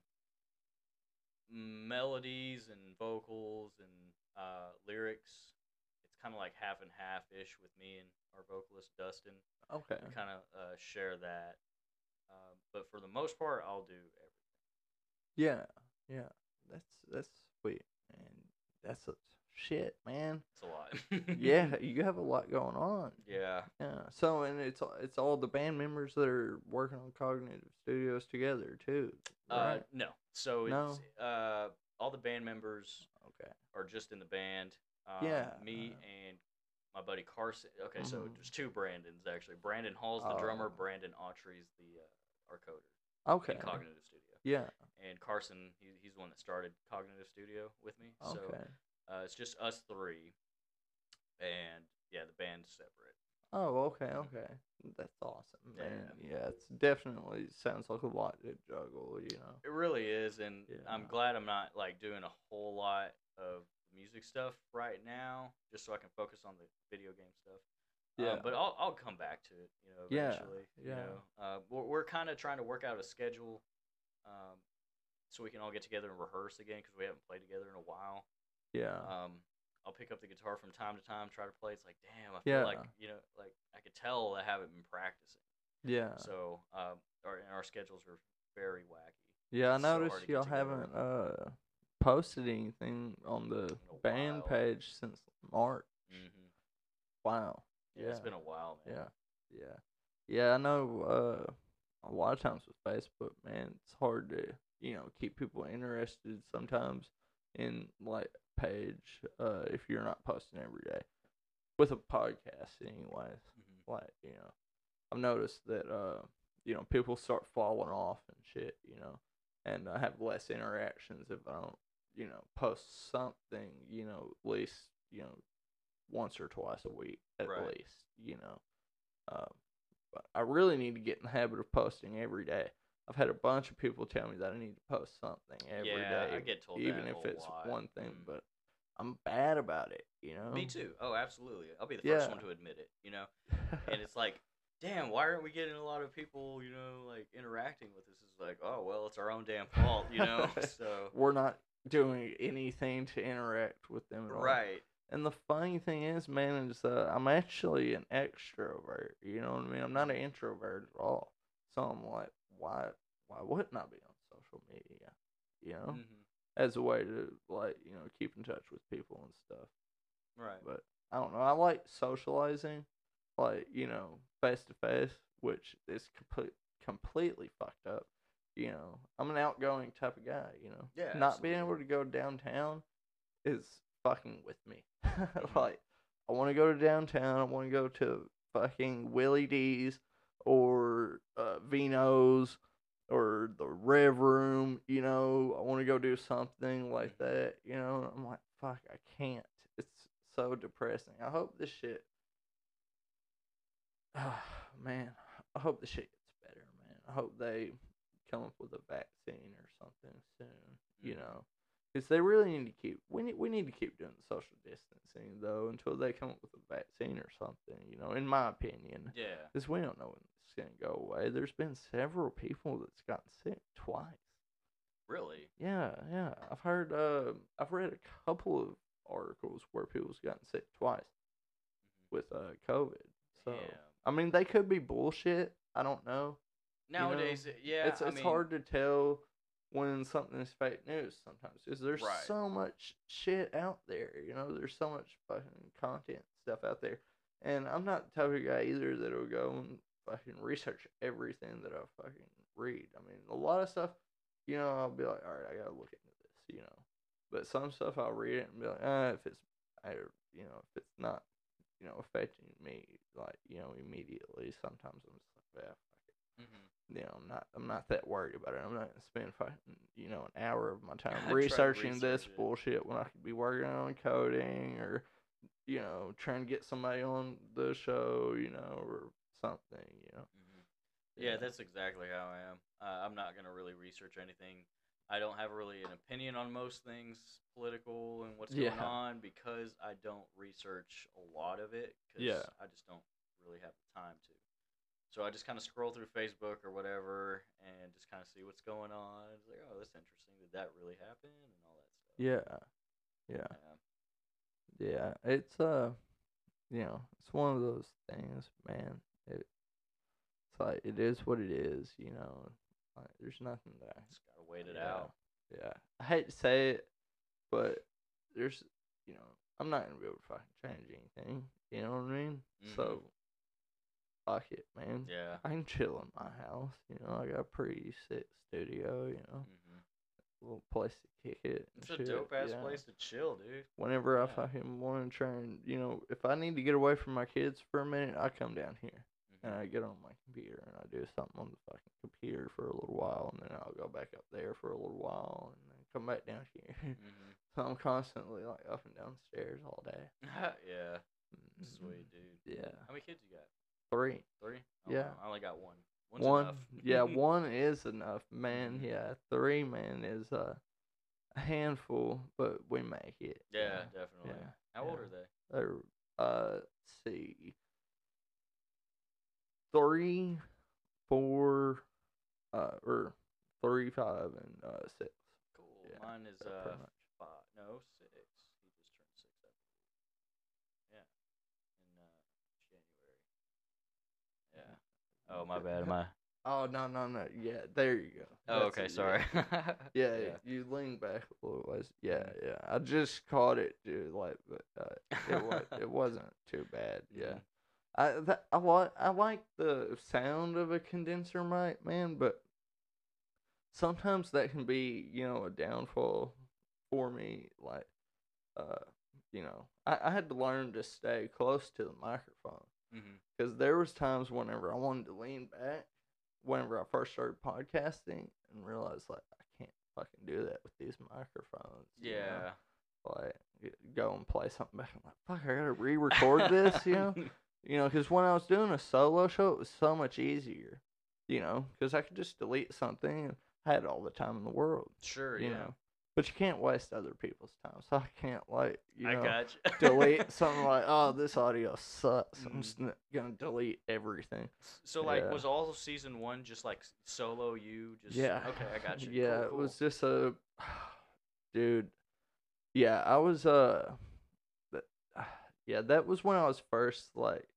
Melodies and vocals and lyrics, it's kind of like half and half ish with me and our vocalist Dustin. Okay. We kind of share that, but for the most part, I'll do everything. Yeah. Yeah. That's sweet, and that's a shit, man. It's a lot. Yeah, you have a lot going on. Yeah. Yeah. So, and it's all the band members that are working on Cognitive Studios together too, right? No. So No? it's all the band members Okay. are just in the band. Yeah. Me and my buddy Carson. Okay, so Mhm. there's two Brandons actually. Brandon Hall's the drummer. Oh. Brandon Autry's the our coder Okay. in Cognitive Studio. Yeah. And Carson, he's the one that started Cognitive Studio with me. So Okay. it's just us three, and yeah, the band's separate. Oh, okay, okay. That's awesome, man. Yeah, it's definitely sounds like a lot to juggle, you know. It really is, and Yeah. I'm glad I'm not like doing a whole lot of music stuff right now, just so I can focus on the video game stuff. Yeah. But I'll come back to it, you know, Yeah, eventually. yeah. You know, we're kind of trying to work out a schedule, so we can all get together and rehearse again because we haven't played together in a while. Yeah. I'll pick up the guitar from time to time, try to play. It's like, damn, I feel like, you know, like I could tell I haven't been practicing. Yeah. So, our schedules are very wacky. Yeah, I It's so hard noticed to get y'all together. haven't posted anything on the a band while. page since March. Mm-hmm. Wow. Yeah, it's been a while, man. Yeah. Yeah. Yeah, I know a lot of times with Facebook, man, it's hard to, you know, keep people interested sometimes in like page if you're not posting every day. With a podcast anyways. Mm-hmm. Like, you know, I've noticed that you know, people start falling off and shit, you know, and I have less interactions if I don't, you know, post something, you know, at least, you know, once or twice a week at Right. least, you know. But I really need to get in the habit of posting every day. I've had a bunch of people tell me that I need to post something every day, Yeah, I get told even that if a it's lot. one thing. Mm. But I'm bad about it, you know. Me too. Oh, absolutely. I'll be the first Yeah. one to admit it, you know. And it's like, damn, why aren't we getting a lot of people, you know, like interacting with us? It's like, oh, well, it's our own damn fault, you know. So We're not doing anything to interact with them at all. right. And the funny thing is, man, is I'm actually an extrovert. You know what I mean? I'm not an introvert at all. So I'm like, why wouldn't I be on social media? You know, Mm-hmm. as a way to like, you know, keep in touch with people and stuff. Right. But I don't know. I like socializing, like, you know, face to face, which is completely fucked up. You know, I'm an outgoing type of guy. You know, Yeah, not being absolutely. able to go downtown is fucking with me. Like, I want to go to downtown. I want to go to fucking Willie D's or Vino's or the Rev Room. You know, I want to go do something like that. You know, I'm like, fuck, I can't. It's so depressing. I hope this shit. Man, I hope this shit gets better, man. I hope they come up with a vaccine or something soon. You know, because they really need to keep. We need to keep doing the social distancing though until they come up with a vaccine or something. You know, in my opinion. Yeah. Because we don't know when it's gonna go away. There's been several people that's gotten sick twice. Really? Yeah. I've heard. I've read a couple of articles where people's gotten sick twice with COVID. So Damn. I mean, they could be bullshit. I don't know. Nowadays, yeah, It's hard to tell when something is fake news sometimes because there's Right. so much shit out there. You know, there's so much fucking content stuff out there, and I'm not the type of guy either that'll go and fucking research everything that I fucking read. I mean, a lot of stuff, you know, I'll be like, all right, I gotta look into this, you know. But some stuff I'll read it and be like, if it's matter, if it's not, affecting me like, immediately. Sometimes I'm just like, yeah, fuck it. I'm not that worried about it. I'm not gonna spend fucking, an hour of my time Try to researching this research it. bullshit when I could be working on coding or, trying to get somebody on the show, or something, Yeah, that's exactly how I am. I'm not gonna really research anything. I don't have really an opinion on most things political and what's going Yeah. on because I don't research a lot of it because Yeah. I just don't really have the time to. So I just kind of scroll through Facebook or whatever and just kind of see what's going on. It's like, oh, that's interesting. Did that really happen? And all that stuff. Yeah. Yeah. It's it's one of those things, man. It's like it is what it is, Like there's nothing that Just gotta wait it yeah, out. Yeah. I hate to say it, but there's I'm not gonna be able to fucking change anything. You know what I mean? So fuck it, man. Yeah. I can chill in my house, I got a pretty sick studio, little place to kick it. It's and a shit, dope ass yeah. place to chill, dude. Whenever I Yeah. fucking want to try and, if I need to get away from my kids for a minute, I come down here and I get on my computer and I do something on the fucking computer for a little while, and then I'll go back up there for a little while and then come back down here. So I'm constantly like up and down stairs all day. Yeah. Sweet, dude. Yeah. How many kids you got? 3. 3? Oh, Yeah. wow. I only got one. One's One, enough. yeah, one is enough, man. Mhm. Yeah, 3, man, is a handful, but we make it. Yeah, definitely. Yeah. How old are they? They're, let's see, 3, 4, or 3, 5, and 6. Cool. Yeah, Mine is pretty much. 5. No, 6. He just turned 6 up. Yeah. In January. Yeah. Oh, my bad. Am I? Oh, no. Yeah, there you go. Oh, That's okay. it, Sorry. Yeah, you lean back a little ways. Yeah. I just caught it, dude. Like, but it wasn't too bad. Yeah. I like the sound of a condenser mic, man, but sometimes that can be, a downfall for me. Like, I had to learn to stay close to the microphone because there was times whenever I wanted to lean back, whenever I first started podcasting, and realized like I can't fucking do that with these microphones. Yeah. Like go and play something back. I'm like, fuck, I gotta re-record this, because when I was doing a solo show, it was so much easier, because I could just delete something and I had all the time in the world. Sure. You Yeah. know, but you can't waste other people's time, so I can't I got you. delete something like, oh, this audio sucks. I'm just gonna delete everything. So, like, Yeah. was all of season 1 just like solo you? Just Yeah. Okay, I got you. Yeah, Cool, it was just dude. Yeah, I was yeah, that was when I was first like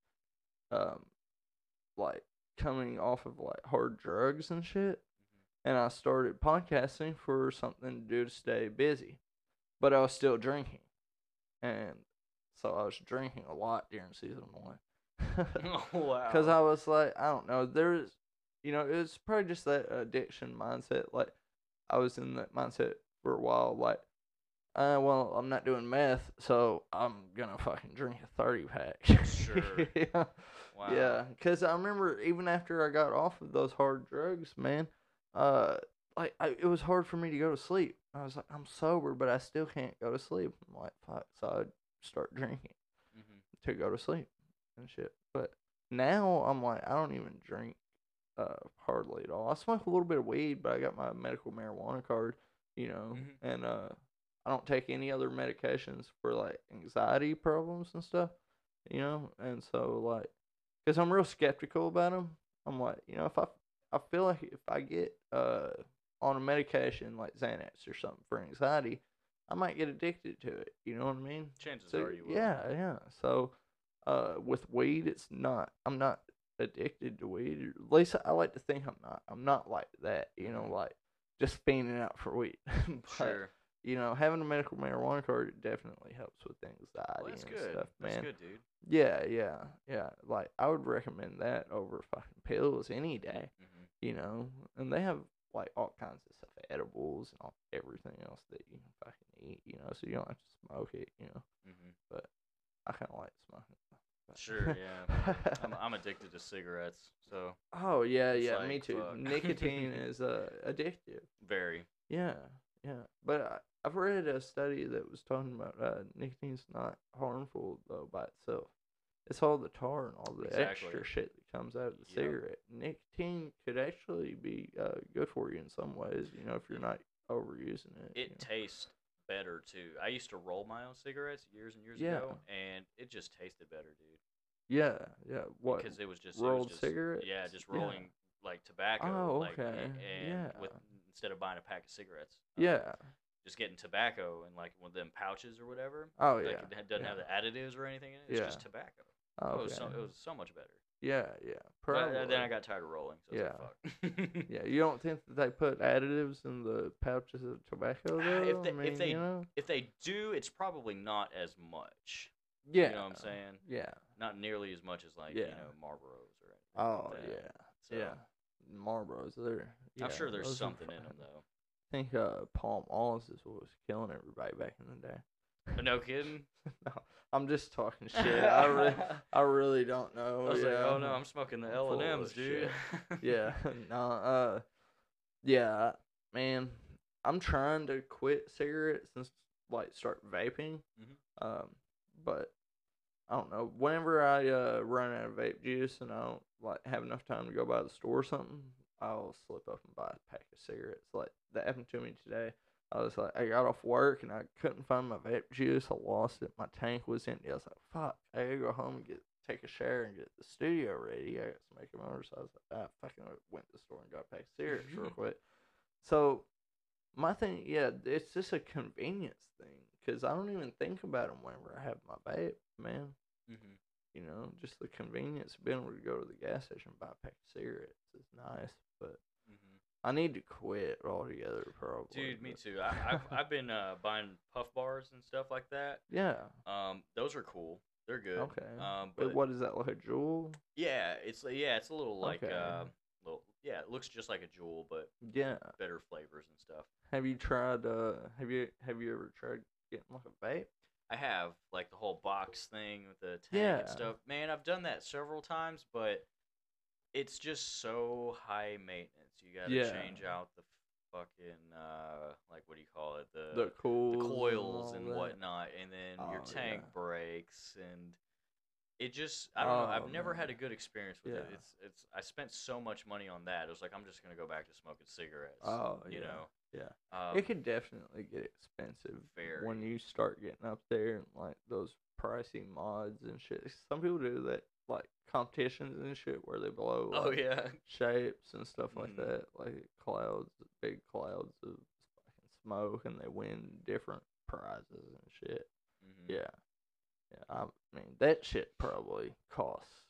coming off of like hard drugs and shit, and I started podcasting for something to do to stay busy, but I was still drinking, and so I was drinking a lot during season 1. Oh, wow. Because I was like, I don't know, there's, it's probably just that addiction mindset. Like, I was in that mindset for a while, like, well, I'm not doing meth, so I'm gonna fucking drink a 30-pack. Sure. Yeah. Wow. Yeah, because I remember even after I got off of those hard drugs, man, it was hard for me to go to sleep. I was like, I'm sober, but I still can't go to sleep. I'm like, fuck, so I'd start drinking to go to sleep and shit. But now I'm like, I don't even drink hardly at all. I smoke a little bit of weed, but I got my medical marijuana card, and I don't take any other medications for like anxiety problems and stuff, and so like, because I'm real skeptical about them. I'm like, if I feel like if I get on a medication like Xanax or something for anxiety, I might get addicted to it. You know what I mean? Chances So, are you will. Yeah. So, with weed, it's not. I'm not addicted to weed. Or at least I like to think I'm not. I'm not like that. Like just fiending out for weed. But, Sure. having a medical marijuana card definitely helps with anxiety Well, that's and good. stuff, man. That's good, dude. Yeah. Like I would recommend that over fucking pills any day. And they have like all kinds of stuff, edibles and everything else that you can fucking eat, so you don't have to smoke it. Mhm. But I kind of like smoking. Sure, yeah. I'm addicted to cigarettes, so Oh yeah, it's yeah, me like, too. fuck. Nicotine is addictive. Very. Yeah, yeah. But I've read a study that was talking about nicotine's not harmful though by itself. It's all the tar and all the Exactly. extra shit that comes out of the Yep. cigarette. Nicotine could actually be good for you in some ways, if you're not overusing it. It tastes better too. I used to roll my own cigarettes years and years Yeah. ago, and it just tasted better, dude. Yeah, yeah. What? Because it was just rolled cigarettes? Yeah, just Yeah. rolling like tobacco. Oh, like, okay. and Yeah. with instead of buying a pack of cigarettes. Yeah. Just getting tobacco and like one of them pouches or whatever. Oh Like yeah. it doesn't have the additives or anything in it. It's Yeah. just tobacco. Oh, It was so much better. Yeah, yeah. But Probably. then I got tired of rolling, so Yeah. it's like, fuck. Yeah, you don't think that they put additives in the pouches of tobacco though? If they do, it's probably not as much. Yeah. You know what I'm saying? Yeah. Not nearly as much as like Yeah. Marlboros or anything. Oh like that. yeah. So, Yeah. Marlboros, there. I'm sure there's those are something in them fucking- though. I think Palm Olives is what was killing everybody back in the day. But no kidding. No, I'm just talking shit. I really don't know. I was like, yeah. oh no, I'm smoking the I'm full of L&Ms, dude. Yeah, no, yeah, man. I'm trying to quit cigarettes and like start vaping. But I don't know. Whenever I run out of vape juice and I don't like have enough time to go by the store or something, I'll slip up and buy a pack of cigarettes. Like that happened to me today. I was like, I got off work and I couldn't find my vape juice. I lost it. My tank was empty. I was like, fuck, I gotta go home and take a shower and get the studio ready. I got some makeup on. So I was like, fucking went to the store and got a pack of cigarettes real quick. So my thing, yeah, it's just a convenience thing because I don't even think about them whenever I have my vape, man. Just the convenience of being able to go to the gas station and buy a pack of cigarettes is nice, but I need to quit altogether, probably. Dude, me too. I've been buying puff bars and stuff like that. Yeah. Those are cool. They're good. Okay. But what is that, like a Jewel? Yeah, it's a little like Okay. it looks just like a Jewel, but Yeah. better flavors and stuff. Have you tried? Have you ever tried getting like a vape? I have like the whole box thing with the tank Yeah. and stuff. Man, I've done that several times, but it's just so high maintenance. You gotta Yeah. change out the fucking like what do you call it, The coils and all that. whatnot, and then your Oh, tank yeah. breaks, and it just I don't know. I've never man. had a good experience with it. Yeah. It's I spent so much money on that. It was like I'm just gonna go back to smoking cigarettes. Oh, you yeah. know. Yeah. It could definitely get expensive Very. when you start getting up there and like those pricey mods and shit. Some people do that, like competitions and shit, where they blow Oh like, yeah. shapes and stuff like Mhm. that, like clouds, big clouds of fucking smoke, and they win different prizes and shit. Mhm. Yeah, yeah. I mean, that shit probably costs,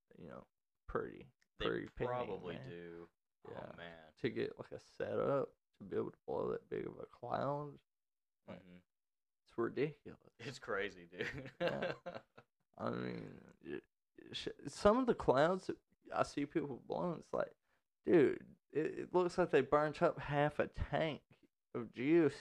pretty They penny, probably man. do. Yeah. Oh man. To get like a setup to be able to blow that big of a cloud, like, it's ridiculous. It's crazy, dude. Yeah. I mean, some of the clouds that I see people blowing, it's like, dude, it looks like they burnt up half a tank of juice,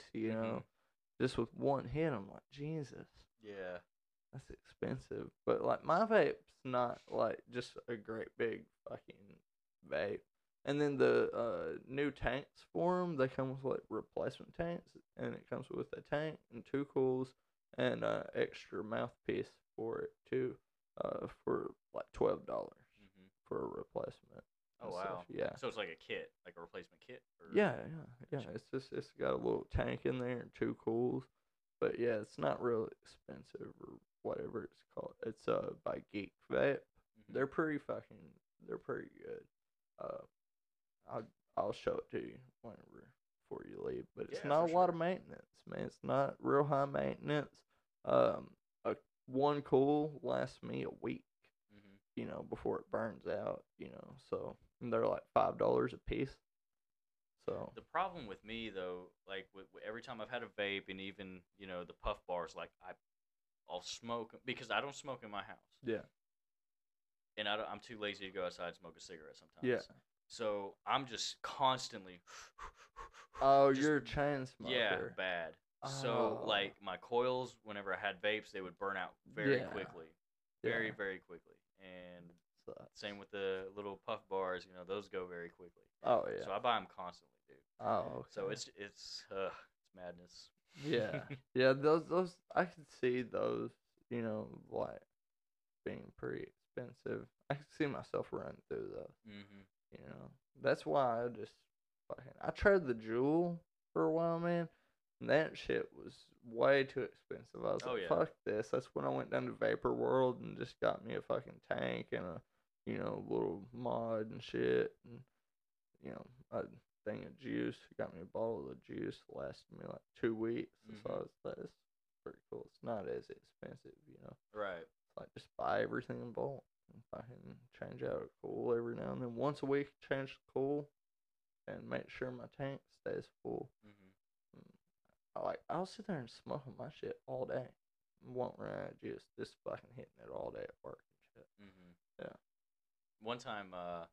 just with one hit. I'm like, Jesus, Yeah. that's expensive. But like my vape's not like just a great big fucking vape. And then the new tanks for them, they come with like replacement tanks, and it comes with a tank and two cools and extra mouthpiece for it too, for like $12 for a replacement. Oh and wow. stuff. Yeah. So it's like a kit, like a replacement kit. Or... Yeah. It's got a little tank in there and two cools, but yeah, it's not real expensive or whatever it's called. It's by Geek Vape. They're pretty good. I'll show it to you whenever before you leave, but it's Yeah, not for a lot of sure. maintenance, man. It's not real high maintenance. One cool lasts me a week, before it burns out, so and they're like $5 a piece. So The problem with me though, like every time I've had a vape and even the puff bars, like I'll smoke because I don't smoke in my house, yeah, and I'm too lazy to go outside and smoke a cigarette sometimes. yeah, So I'm just constantly. Oh, just, you're a chain yeah, smoker. bad. So Oh, like my coils, whenever I had vapes, they would burn out very yeah, quickly, very yeah. very quickly. And Sucks. same with the little puff bars, those go very quickly. Oh So yeah. I buy them constantly, dude. Oh So okay. it's madness. Yeah, yeah. Those I could see those. Like being pretty expensive. I could see myself running through those. Mhm. That's why I just fucking I tried the Jewel for a while, man. And that shit was way too expensive. I was Oh like, yeah. fuck this. That's when I went down to Vapor World and just got me a fucking tank and a little mod and shit and a thing of juice. Got me a bottle of juice. Lasted me like 2 weeks. So I Mhm. was like, that's pretty cool. It's not as expensive. Right. Like just buy everything in bulk and fucking change out a cool every now and then. Once a week, change the cool and make sure my tank stays full. Mhm. Mm, I'll sit there and smoke my shit all day. Won't run out of juice. Just fucking hitting it all day at work and Mhm. shit. One time,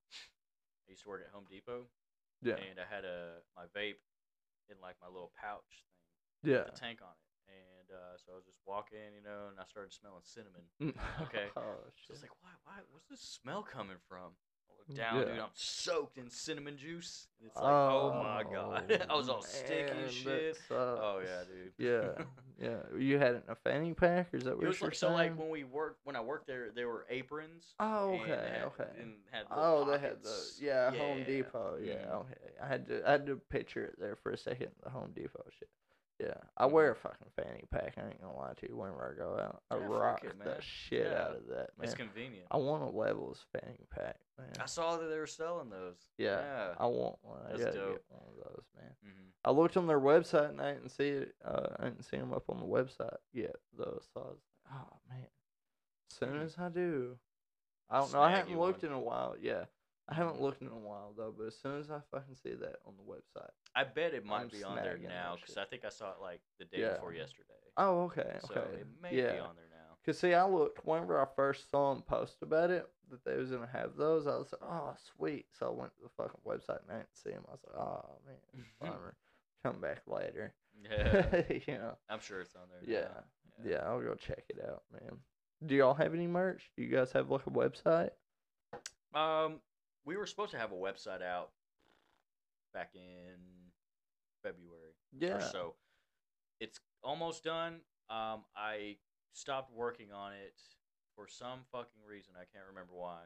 I used to work at Home Depot, Yeah. and I had my vape in like my little pouch thing Yeah. with the tank on it. And so I was just walking, and I started smelling cinnamon. Yeah. Okay, Oh so I was shit. like, why, what's this smell coming from? I look down, dude. Yeah. I'm soaked in cinnamon juice, and it's like, oh my Oh god, I was all sticky as man, that shit. Oh sucks. yeah, Yeah. dude. Yeah. You had it in a fanny pack, or is that It what was you're like so like saying? when I worked there, there were aprons Oh, and okay, okay. had little Oh, they had pockets. Home Yeah. Depot. Yeah, Mhm. okay. I had to picture it there for a second. The Home Depot shit. Yeah, I wear Mhm. a fucking fanny pack. I ain't gonna lie to you. Whenever I go out, I Yeah, fuck rock it, the man. shit Yeah, out of that, it's man. convenient. I want a Levels fanny pack, man. I saw that they were selling those. Yeah, Yeah, I want one. I that's gotta get dope. one of those, man. Mhm. I looked on their website and I didn't see it. I didn't see them up on the website yet, though. So I was like, oh man. As soon Hmm. as I do, I don't know. I Snag haven't you one. looked in a while. Yeah, I haven't Mhm. looked in a while though. But as soon as I fucking see that on the website, I bet it I'm might be on there snagging now that because shit. I think I saw it like the day Yeah. before yesterday. Oh, okay, So okay. it may be Yeah. on there now. Cause see, I looked whenever I first saw them post about it that they was gonna have those. I was like, oh sweet. So I went to the fucking website and I didn't see them. I was like, oh man, bummer. Come back later. Yeah, you know. I'm sure it's on there Yeah. now. Yeah. I'll go check it out, man. Do y'all have any merch? Do you guys have like a website? Yeah. We were supposed to have a website out back in February or Yeah. so. It's almost done. I stopped working on it for some fucking reason. I can't remember why,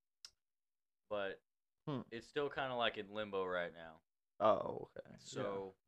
but Hmm. it's still kind of like in limbo right now. Oh, okay. Yeah. So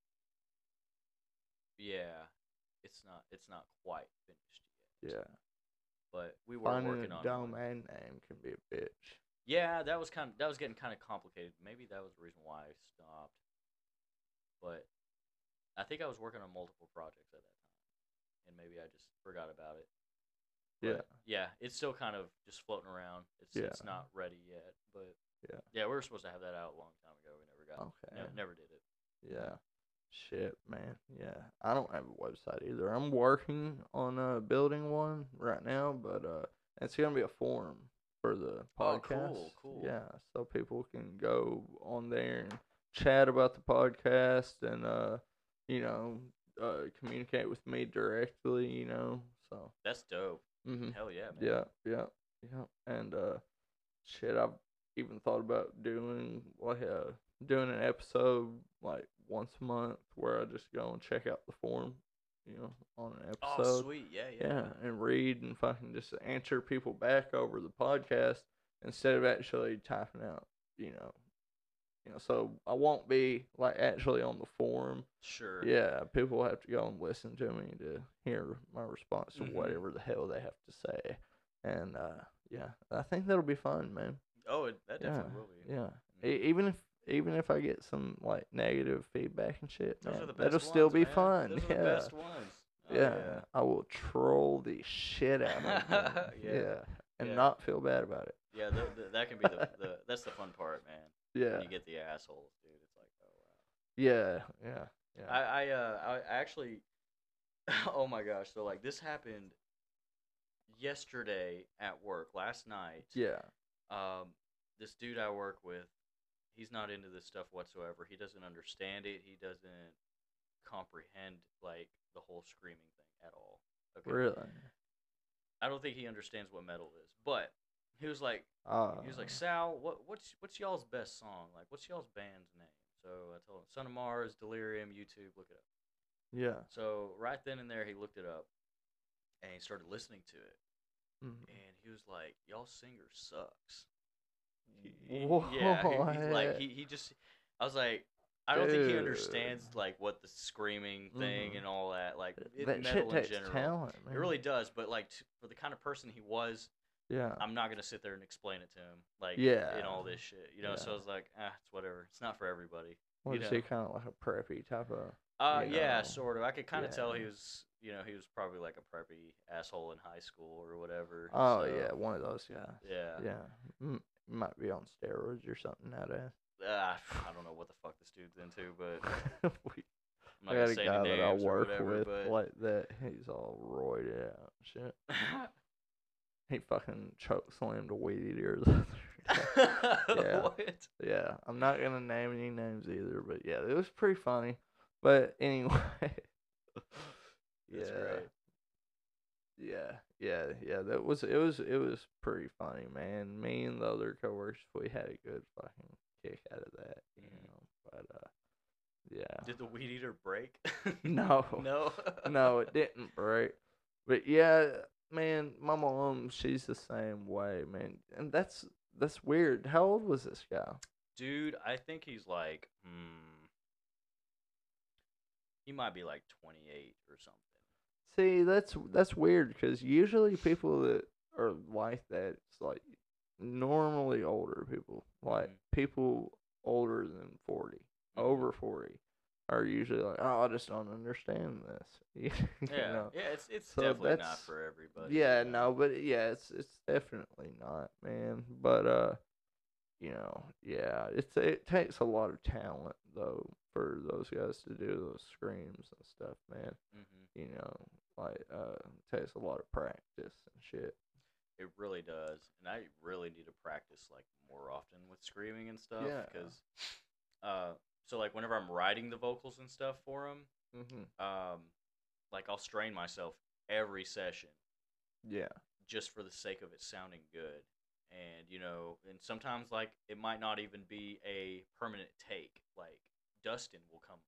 yeah, it's not quite finished yet. Yeah. But we were Finding a working on one. domain name can be a bitch. Yeah, that was getting kind of complicated. Maybe that was the reason why I stopped. But I think I was working on multiple projects at that time, and maybe I just forgot about it. Yeah. But yeah, it's still kind of just floating around. Yeah. It's not ready yet, but Yeah. yeah, we were supposed to have that out a long time ago. We never got, Okay. never did it. Yeah. Shit, man. Yeah. I don't have a website either. I'm working on building one right now, but it's gonna be a forum for the Oh, podcast. cool, cool. Yeah, so people can go on there and chat about the podcast and you know, communicate with me directly. So That's dope. mhm. Hell yeah, man. Yeah, yeah, yeah. And shit, I've even thought about doing an episode like once a month where I just go and check out the forum, on an Oh, episode. sweet. Yeah, yeah, Yeah, yeah. and read and fucking just answer people back over the podcast instead of actually typing out, you know. So I won't be like actually on the forum. Sure. Yeah, people have to go and listen to me to hear my response to Mhm. whatever the hell they have to say. And yeah, I think that'll be fun, man. Oh, that Yeah, definitely will be. yeah. Mhm. Even if I get some like negative feedback and shit, Those man, are the that'll best still ones, be man. fun. Those are the Yeah, best ones. Oh yeah. yeah. I will troll the shit out of them. Yeah. Yeah, and Yeah. not feel bad about Yeah, that can be the that's the fun part, man. Yeah, When you get the assholes, dude. It's like, oh yeah, yeah, wow. yeah, I actually oh my gosh, so like this happened yesterday at work, last night. yeah. Um this dude I work with, he's not into this stuff whatsoever. He doesn't understand it. He doesn't comprehend like the whole screaming thing at all. Okay. Really? I don't think he understands what metal is. But he was like Uh, Sal, what's y'all's best song? Like what's y'all's band's name? So I told him Son of Mars, Delirium, YouTube, look it up. yeah. So right then and there he looked it up and he started listening to it. Mhm. And he was like, "Y'all singer sucks." What? He just. I was like, I don't think he Dude. understands like what the screaming thing Mhm. and all that, like That metal shit in takes general. talent, man. It really does, but like for the kind of person he was, Yeah. I'm not gonna sit there and explain it to him, like Yeah. in all this shit, you know. So I Yeah. was like, it's whatever. It's not for everybody, Was you know. he kind of like a preppy type of? Yeah, know, sort of. I could kind of tell yeah. he was, he was probably like a preppy asshole in high school or whatever. Oh So, yeah, one of those guys. yeah. Yeah. Might be on steroids or something nowadays. I don't know what the fuck this dude's into, but We- I'm I not got gonna a say guy any that I names or work whatever. with But like that. He's all roided out and shit. He fucking choke slammed a weed eater the other day. Yeah. What? Yeah. I'm not gonna name any names either, but yeah, it was pretty funny. But anyway. That's yeah. great. Yeah. That was it was pretty funny, man. Me and the other coworkers, we had a good fucking kick out of that, But yeah. Did the weed eater break? No. No. No, it didn't break. But yeah, man, my mom, she's the same way, man. And that's weird. How old was this guy? Dude, I think he's like, he might be like 28 or something. See, that's weird because usually people that are like that, it's like normally older people, like people older than 40, over 40, are usually like, oh, I just don't understand this. Yeah, it's So definitely not for everybody. Yeah, no, but yeah, it's definitely not, man. But yeah, it takes a lot of talent though for those guys to do those screams and stuff, man. You know, like it takes a lot of practice and shit. It really does, and I really need to practice like more often with screaming and stuff. Yeah. Because, so like whenever I'm writing the vocals and stuff for them, like I'll strain myself every session. Yeah. Just for the sake of it sounding good, and and sometimes like it might not even be a permanent take. Like Dustin will come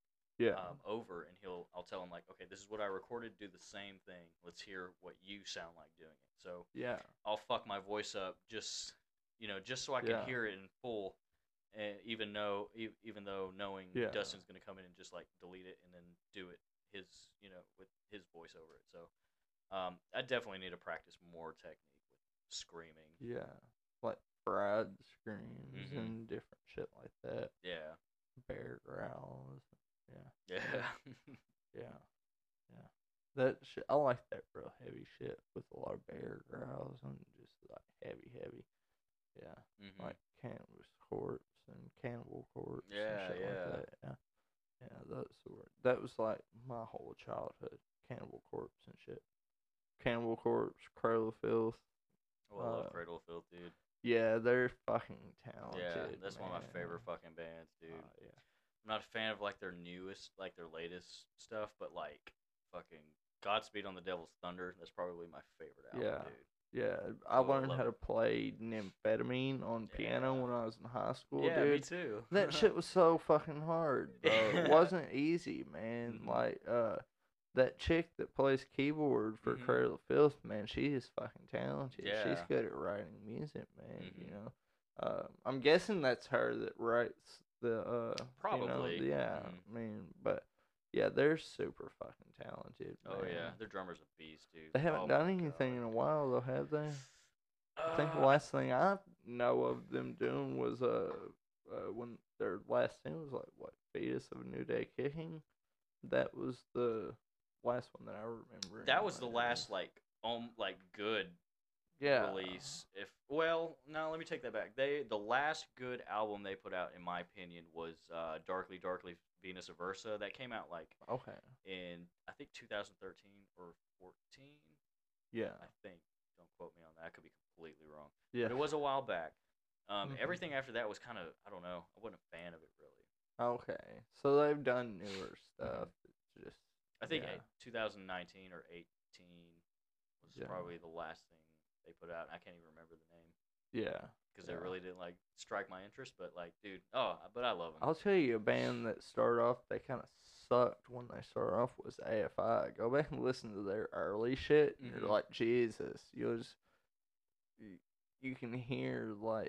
over and I'll tell him like, okay, this is what I recorded, do the same thing, let's hear what you sound like doing it. So yeah, I'll fuck my voice up just so I can hear it in full, even though knowing Dustin's gonna come in and just like delete it and then do it his with his voice over it. So I definitely need to practice more technique with screaming. Yeah, like fried screams and different shit like that. Yeah, bear growls. Yeah. Yeah. That shit, I like that real heavy shit with a lot of bear growls and just like heavy. Yeah, like Cannibal Corpse and Cannibal Corpse and shit like that. Yeah, that was like my whole childhood. Cannibal Corpse and shit. Cannibal Corpse, Cradle of Filth. Oh, I love Cradle of Filth, dude. Yeah, they're fucking talented. Yeah, that's one of my favorite fucking bands, dude. Yeah. I'm not a fan of like their newest, like their latest stuff, but like fucking Godspeed on the Devil's Thunder. That's probably my favorite album, dude. Yeah, I learned how to play Nymphetamine on piano when I was in high school, yeah, dude. me too. That shit was so fucking hard, bro. It wasn't easy, man. Like, that chick that plays keyboard for Cradle of Filth, man, she is fucking talented. Yeah. She's good at writing music, man, I'm guessing that's her that writes the, probably. I mean, but... Yeah, they're super fucking talented. Oh man. yeah, their drummer's a beast, dude. They haven't done anything in a while though, have they? I think the last thing I know of them doing was when their last thing was like what, Fetus of a New Day Kicking. That was the last one that I remember. That was the last like good release. No, let me take that back. The last good album they put out, in my opinion, was Darkly Venus Aversa. That came out like in I think 2013 or 14. Yeah, I think. Don't quote me on that. I could be completely wrong. Yeah, but it was a while back. Everything after that was kind of, I don't know. I wasn't a fan of it really. Okay, so they've done newer stuff. It's just I think yeah, 2019 or 18 was yeah, probably the last thing they put out. I can't even remember the name yeah, because it yeah. really didn't like strike my interest. But like, dude, oh, but I love them. I'll tell you a band that started off. They kind of sucked when they started off was AFI. Go back and listen to their early shit, and you're Mm-hmm. like, Jesus, you, you can hear like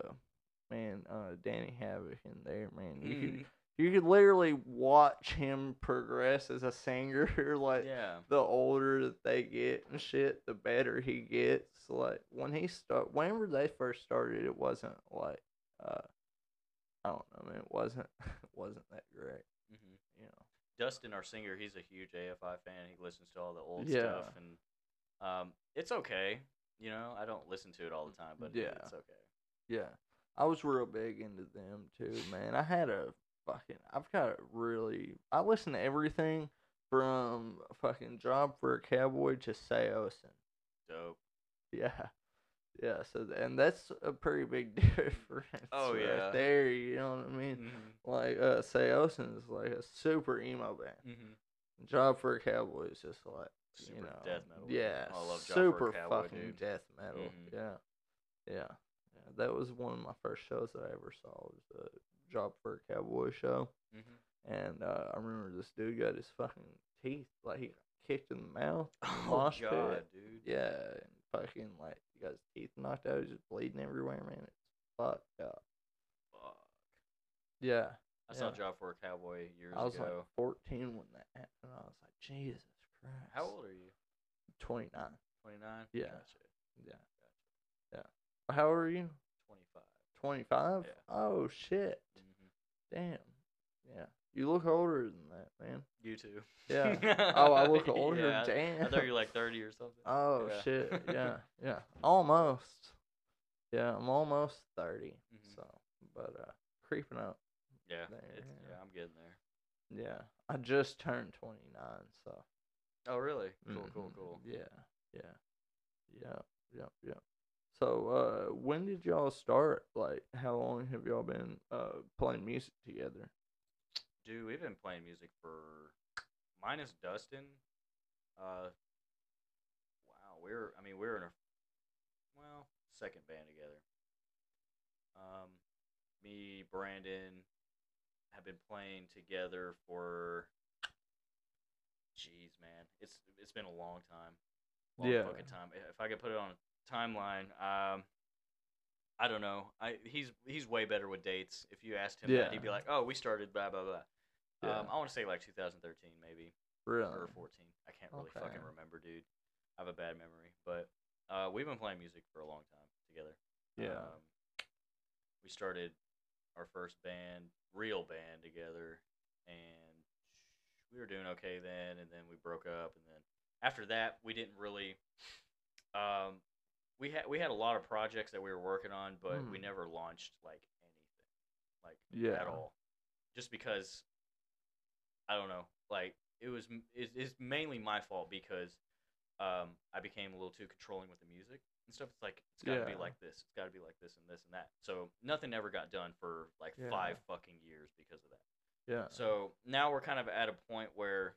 man, Danny Havoc in there, man. You could literally watch him progress as a singer. Like Yeah. the older that they get and shit, the better he gets. Like whenever they first started, it wasn't like uh, I don't know, man. It wasn't it wasn't that great, Mm-hmm. you know. Dustin, our singer, he's a huge AFI fan. He listens to all the old stuff, Yeah, and it's okay. You know, I don't listen to it all the time, but yeah, it's okay. yeah. I was real big into them too, man. I've got a really, I listen to everything from fucking Job for a Cowboy to Seosin. Dope. Yeah, yeah. So, and that's a pretty big difference Oh right yeah. there. You know what I mean? Mm-hmm. Like, Seosin is like a super emo band. Mm-hmm. Job for a Cowboy is just like, you Super know, death metal. Dude. yeah, I love Job for a super Cowboy, fucking dude. death metal. Mm-hmm. Yeah, yeah, yeah. That was one of my first shows that I ever saw. Was the Job for a Cowboy show, Mm-hmm. and I remember this dude got his fucking teeth like he got kicked in the mouth in the Oh mosh God, pit. dude. Yeah, and fucking like he got his teeth knocked out. He's just bleeding everywhere, man. It's fucked up. Fuck. Yeah, I saw yeah. Job for a Cowboy years I was like ago. 14 when that happened. I was like, Jesus Christ. How old are you? 29. 29. Yeah. Gotcha. Yeah. Gotcha. Yeah. How are you? 25. 25? Yeah. Oh, shit. Mm-hmm. Damn. Yeah. You look older than that, man. You too. Yeah. Oh, I look older? Yeah. Damn. I thought you were like 30 or something. Oh, Yeah. shit. Yeah. Yeah. Almost. Yeah, I'm almost 30. Mhm. So, but, creeping up. Yeah. There. Yeah, I'm getting there. Yeah. I just turned 29, so. Oh, really? Cool. Yeah. Yeah. Yeah. Yeah. Yeah. So, when did y'all start? Like, how long have y'all been playing music together? Dude, we've been playing music for minus Dustin. Wow, we're in a second band together. Um, Me, Brandon have been playing together for jeez, man. It's been a long time. Long Yeah. fucking time. If I could put it on a timeline, I don't know. He's way better with dates. If you asked him that, Yeah. he'd be like, "Oh, we started blah blah blah." Yeah. I want to say like 2013 maybe Really? or 14. I can't really Okay. fucking remember, dude. I have a bad memory, but we've been playing music for a long time together. Yeah. We started our first band, real band together, and we were doing okay then, and then we broke up, and then after that we didn't really. Um, we had a lot of projects that we were working on, but we never launched like anything, like Yeah. at all, just because I don't know, like it's mainly my fault because I became a little too controlling with the music and stuff. It's like it's got to be Yeah. like this, it's got to be like this and this and that. So nothing ever got done for like Yeah. 5 fucking years because of that. Yeah. So now we're kind of at a point where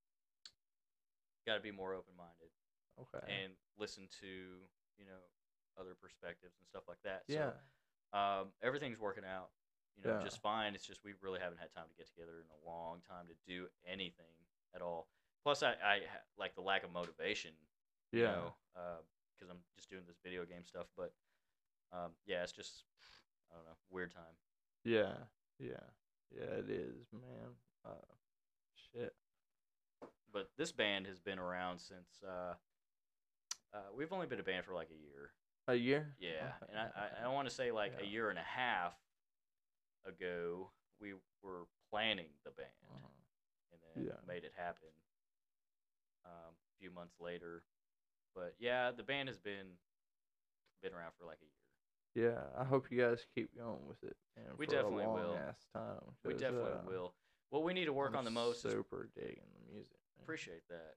got to be more open minded Okay. and listen to other perspectives and stuff like that. Yeah. So everything's working out, Yeah. just fine. It's just we really haven't had time to get together in a long time to do anything at all. Plus, I like the lack of motivation, Yeah. because I'm just doing this video game stuff. But yeah, it's just I don't know, weird time. Yeah. Yeah. Yeah. It is, man. Shit. But this band has been around since we've only been a band for like a year. A year? Yeah, Okay. and I want to say like a Yeah. year and a half ago we were planning the band, and then Yeah. made it happen a few months later. But yeah, the band has been around for like a year. Yeah. I hope you guys keep going with it, man. We for definitely a long will. ass time. We 'Cause, definitely will. What we need to work I'm on the most is super digging the music. Man. appreciate that.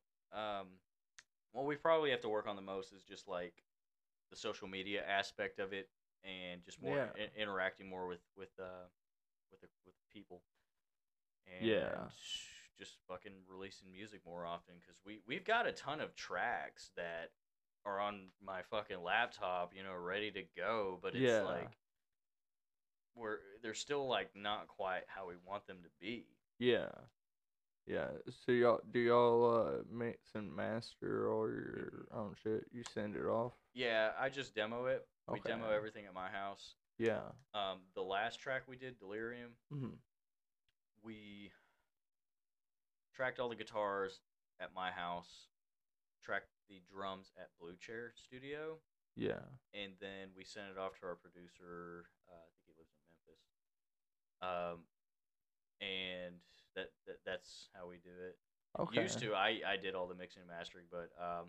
What we probably have to work on the most is just like the social media aspect of it. and just more Yeah. interacting more with the people, Yeah. and just fucking releasing music more often because we've got a ton of tracks that are on my fucking laptop, ready to go, but it's Yeah. like they're still like not quite how we want them to be. Yeah. Yeah. So y'all mix and master all your Mhm. own shit? You send it off? Yeah, I just demo it. We Okay. demo everything at my house. Yeah. The last track we did, Delirium, Mhm. we tracked all the guitars at my house, tracked the drums at Blue Chair Studio, Yeah. and then we sent it off to our producer. I think he lives in Memphis. Um, and that's how we do it. Okay. Used to, I did all the mixing and mastering, but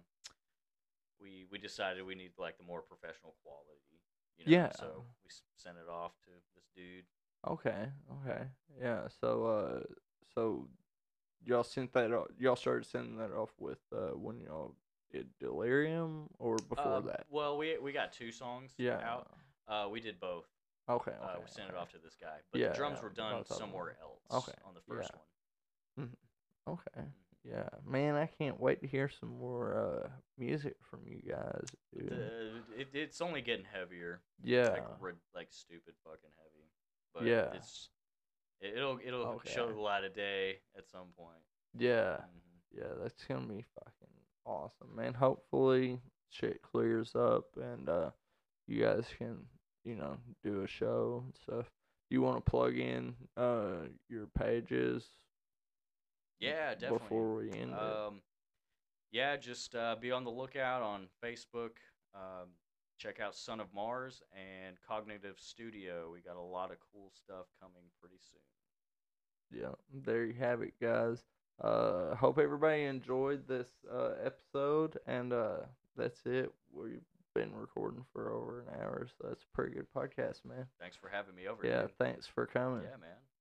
we decided we need like the more professional quality, Yeah. So we sent it off to this dude. Okay. Okay. Yeah. So y'all sent that off, y'all started sending that off with when y'all did Delirium or before that? Well, we got 2 songs Yeah. out. We did both. Okay. Okay. We sent it Okay. off to this guy, but the Yeah. drums Yeah. were done Both of them. somewhere else Okay. on the Yeah. first one. Mhm. Okay. Mhm. Yeah. Man, I can't wait to hear some more music from you guys, dude. It's only getting heavier, Yeah. like stupid fucking heavy, but Yeah. it'll show Okay. the light of day at some point. Yeah. Hmm. Yeah, that's gonna be fucking awesome, man. Hopefully shit clears up and you guys can, do a show and stuff. You wanna plug in your pages Yeah, definitely. before we end it? Yeah, just be on the lookout on Facebook. Um, check out Son of Mars and Cognitive Studio. We got a lot of cool stuff coming pretty soon. Yeah, there you have it, guys. Hope everybody enjoyed this episode, and that's it. We've been recording for over an hour, so that's a pretty good podcast, man. Thanks for having me over, Yeah, dude. thanks for coming. Yeah, man.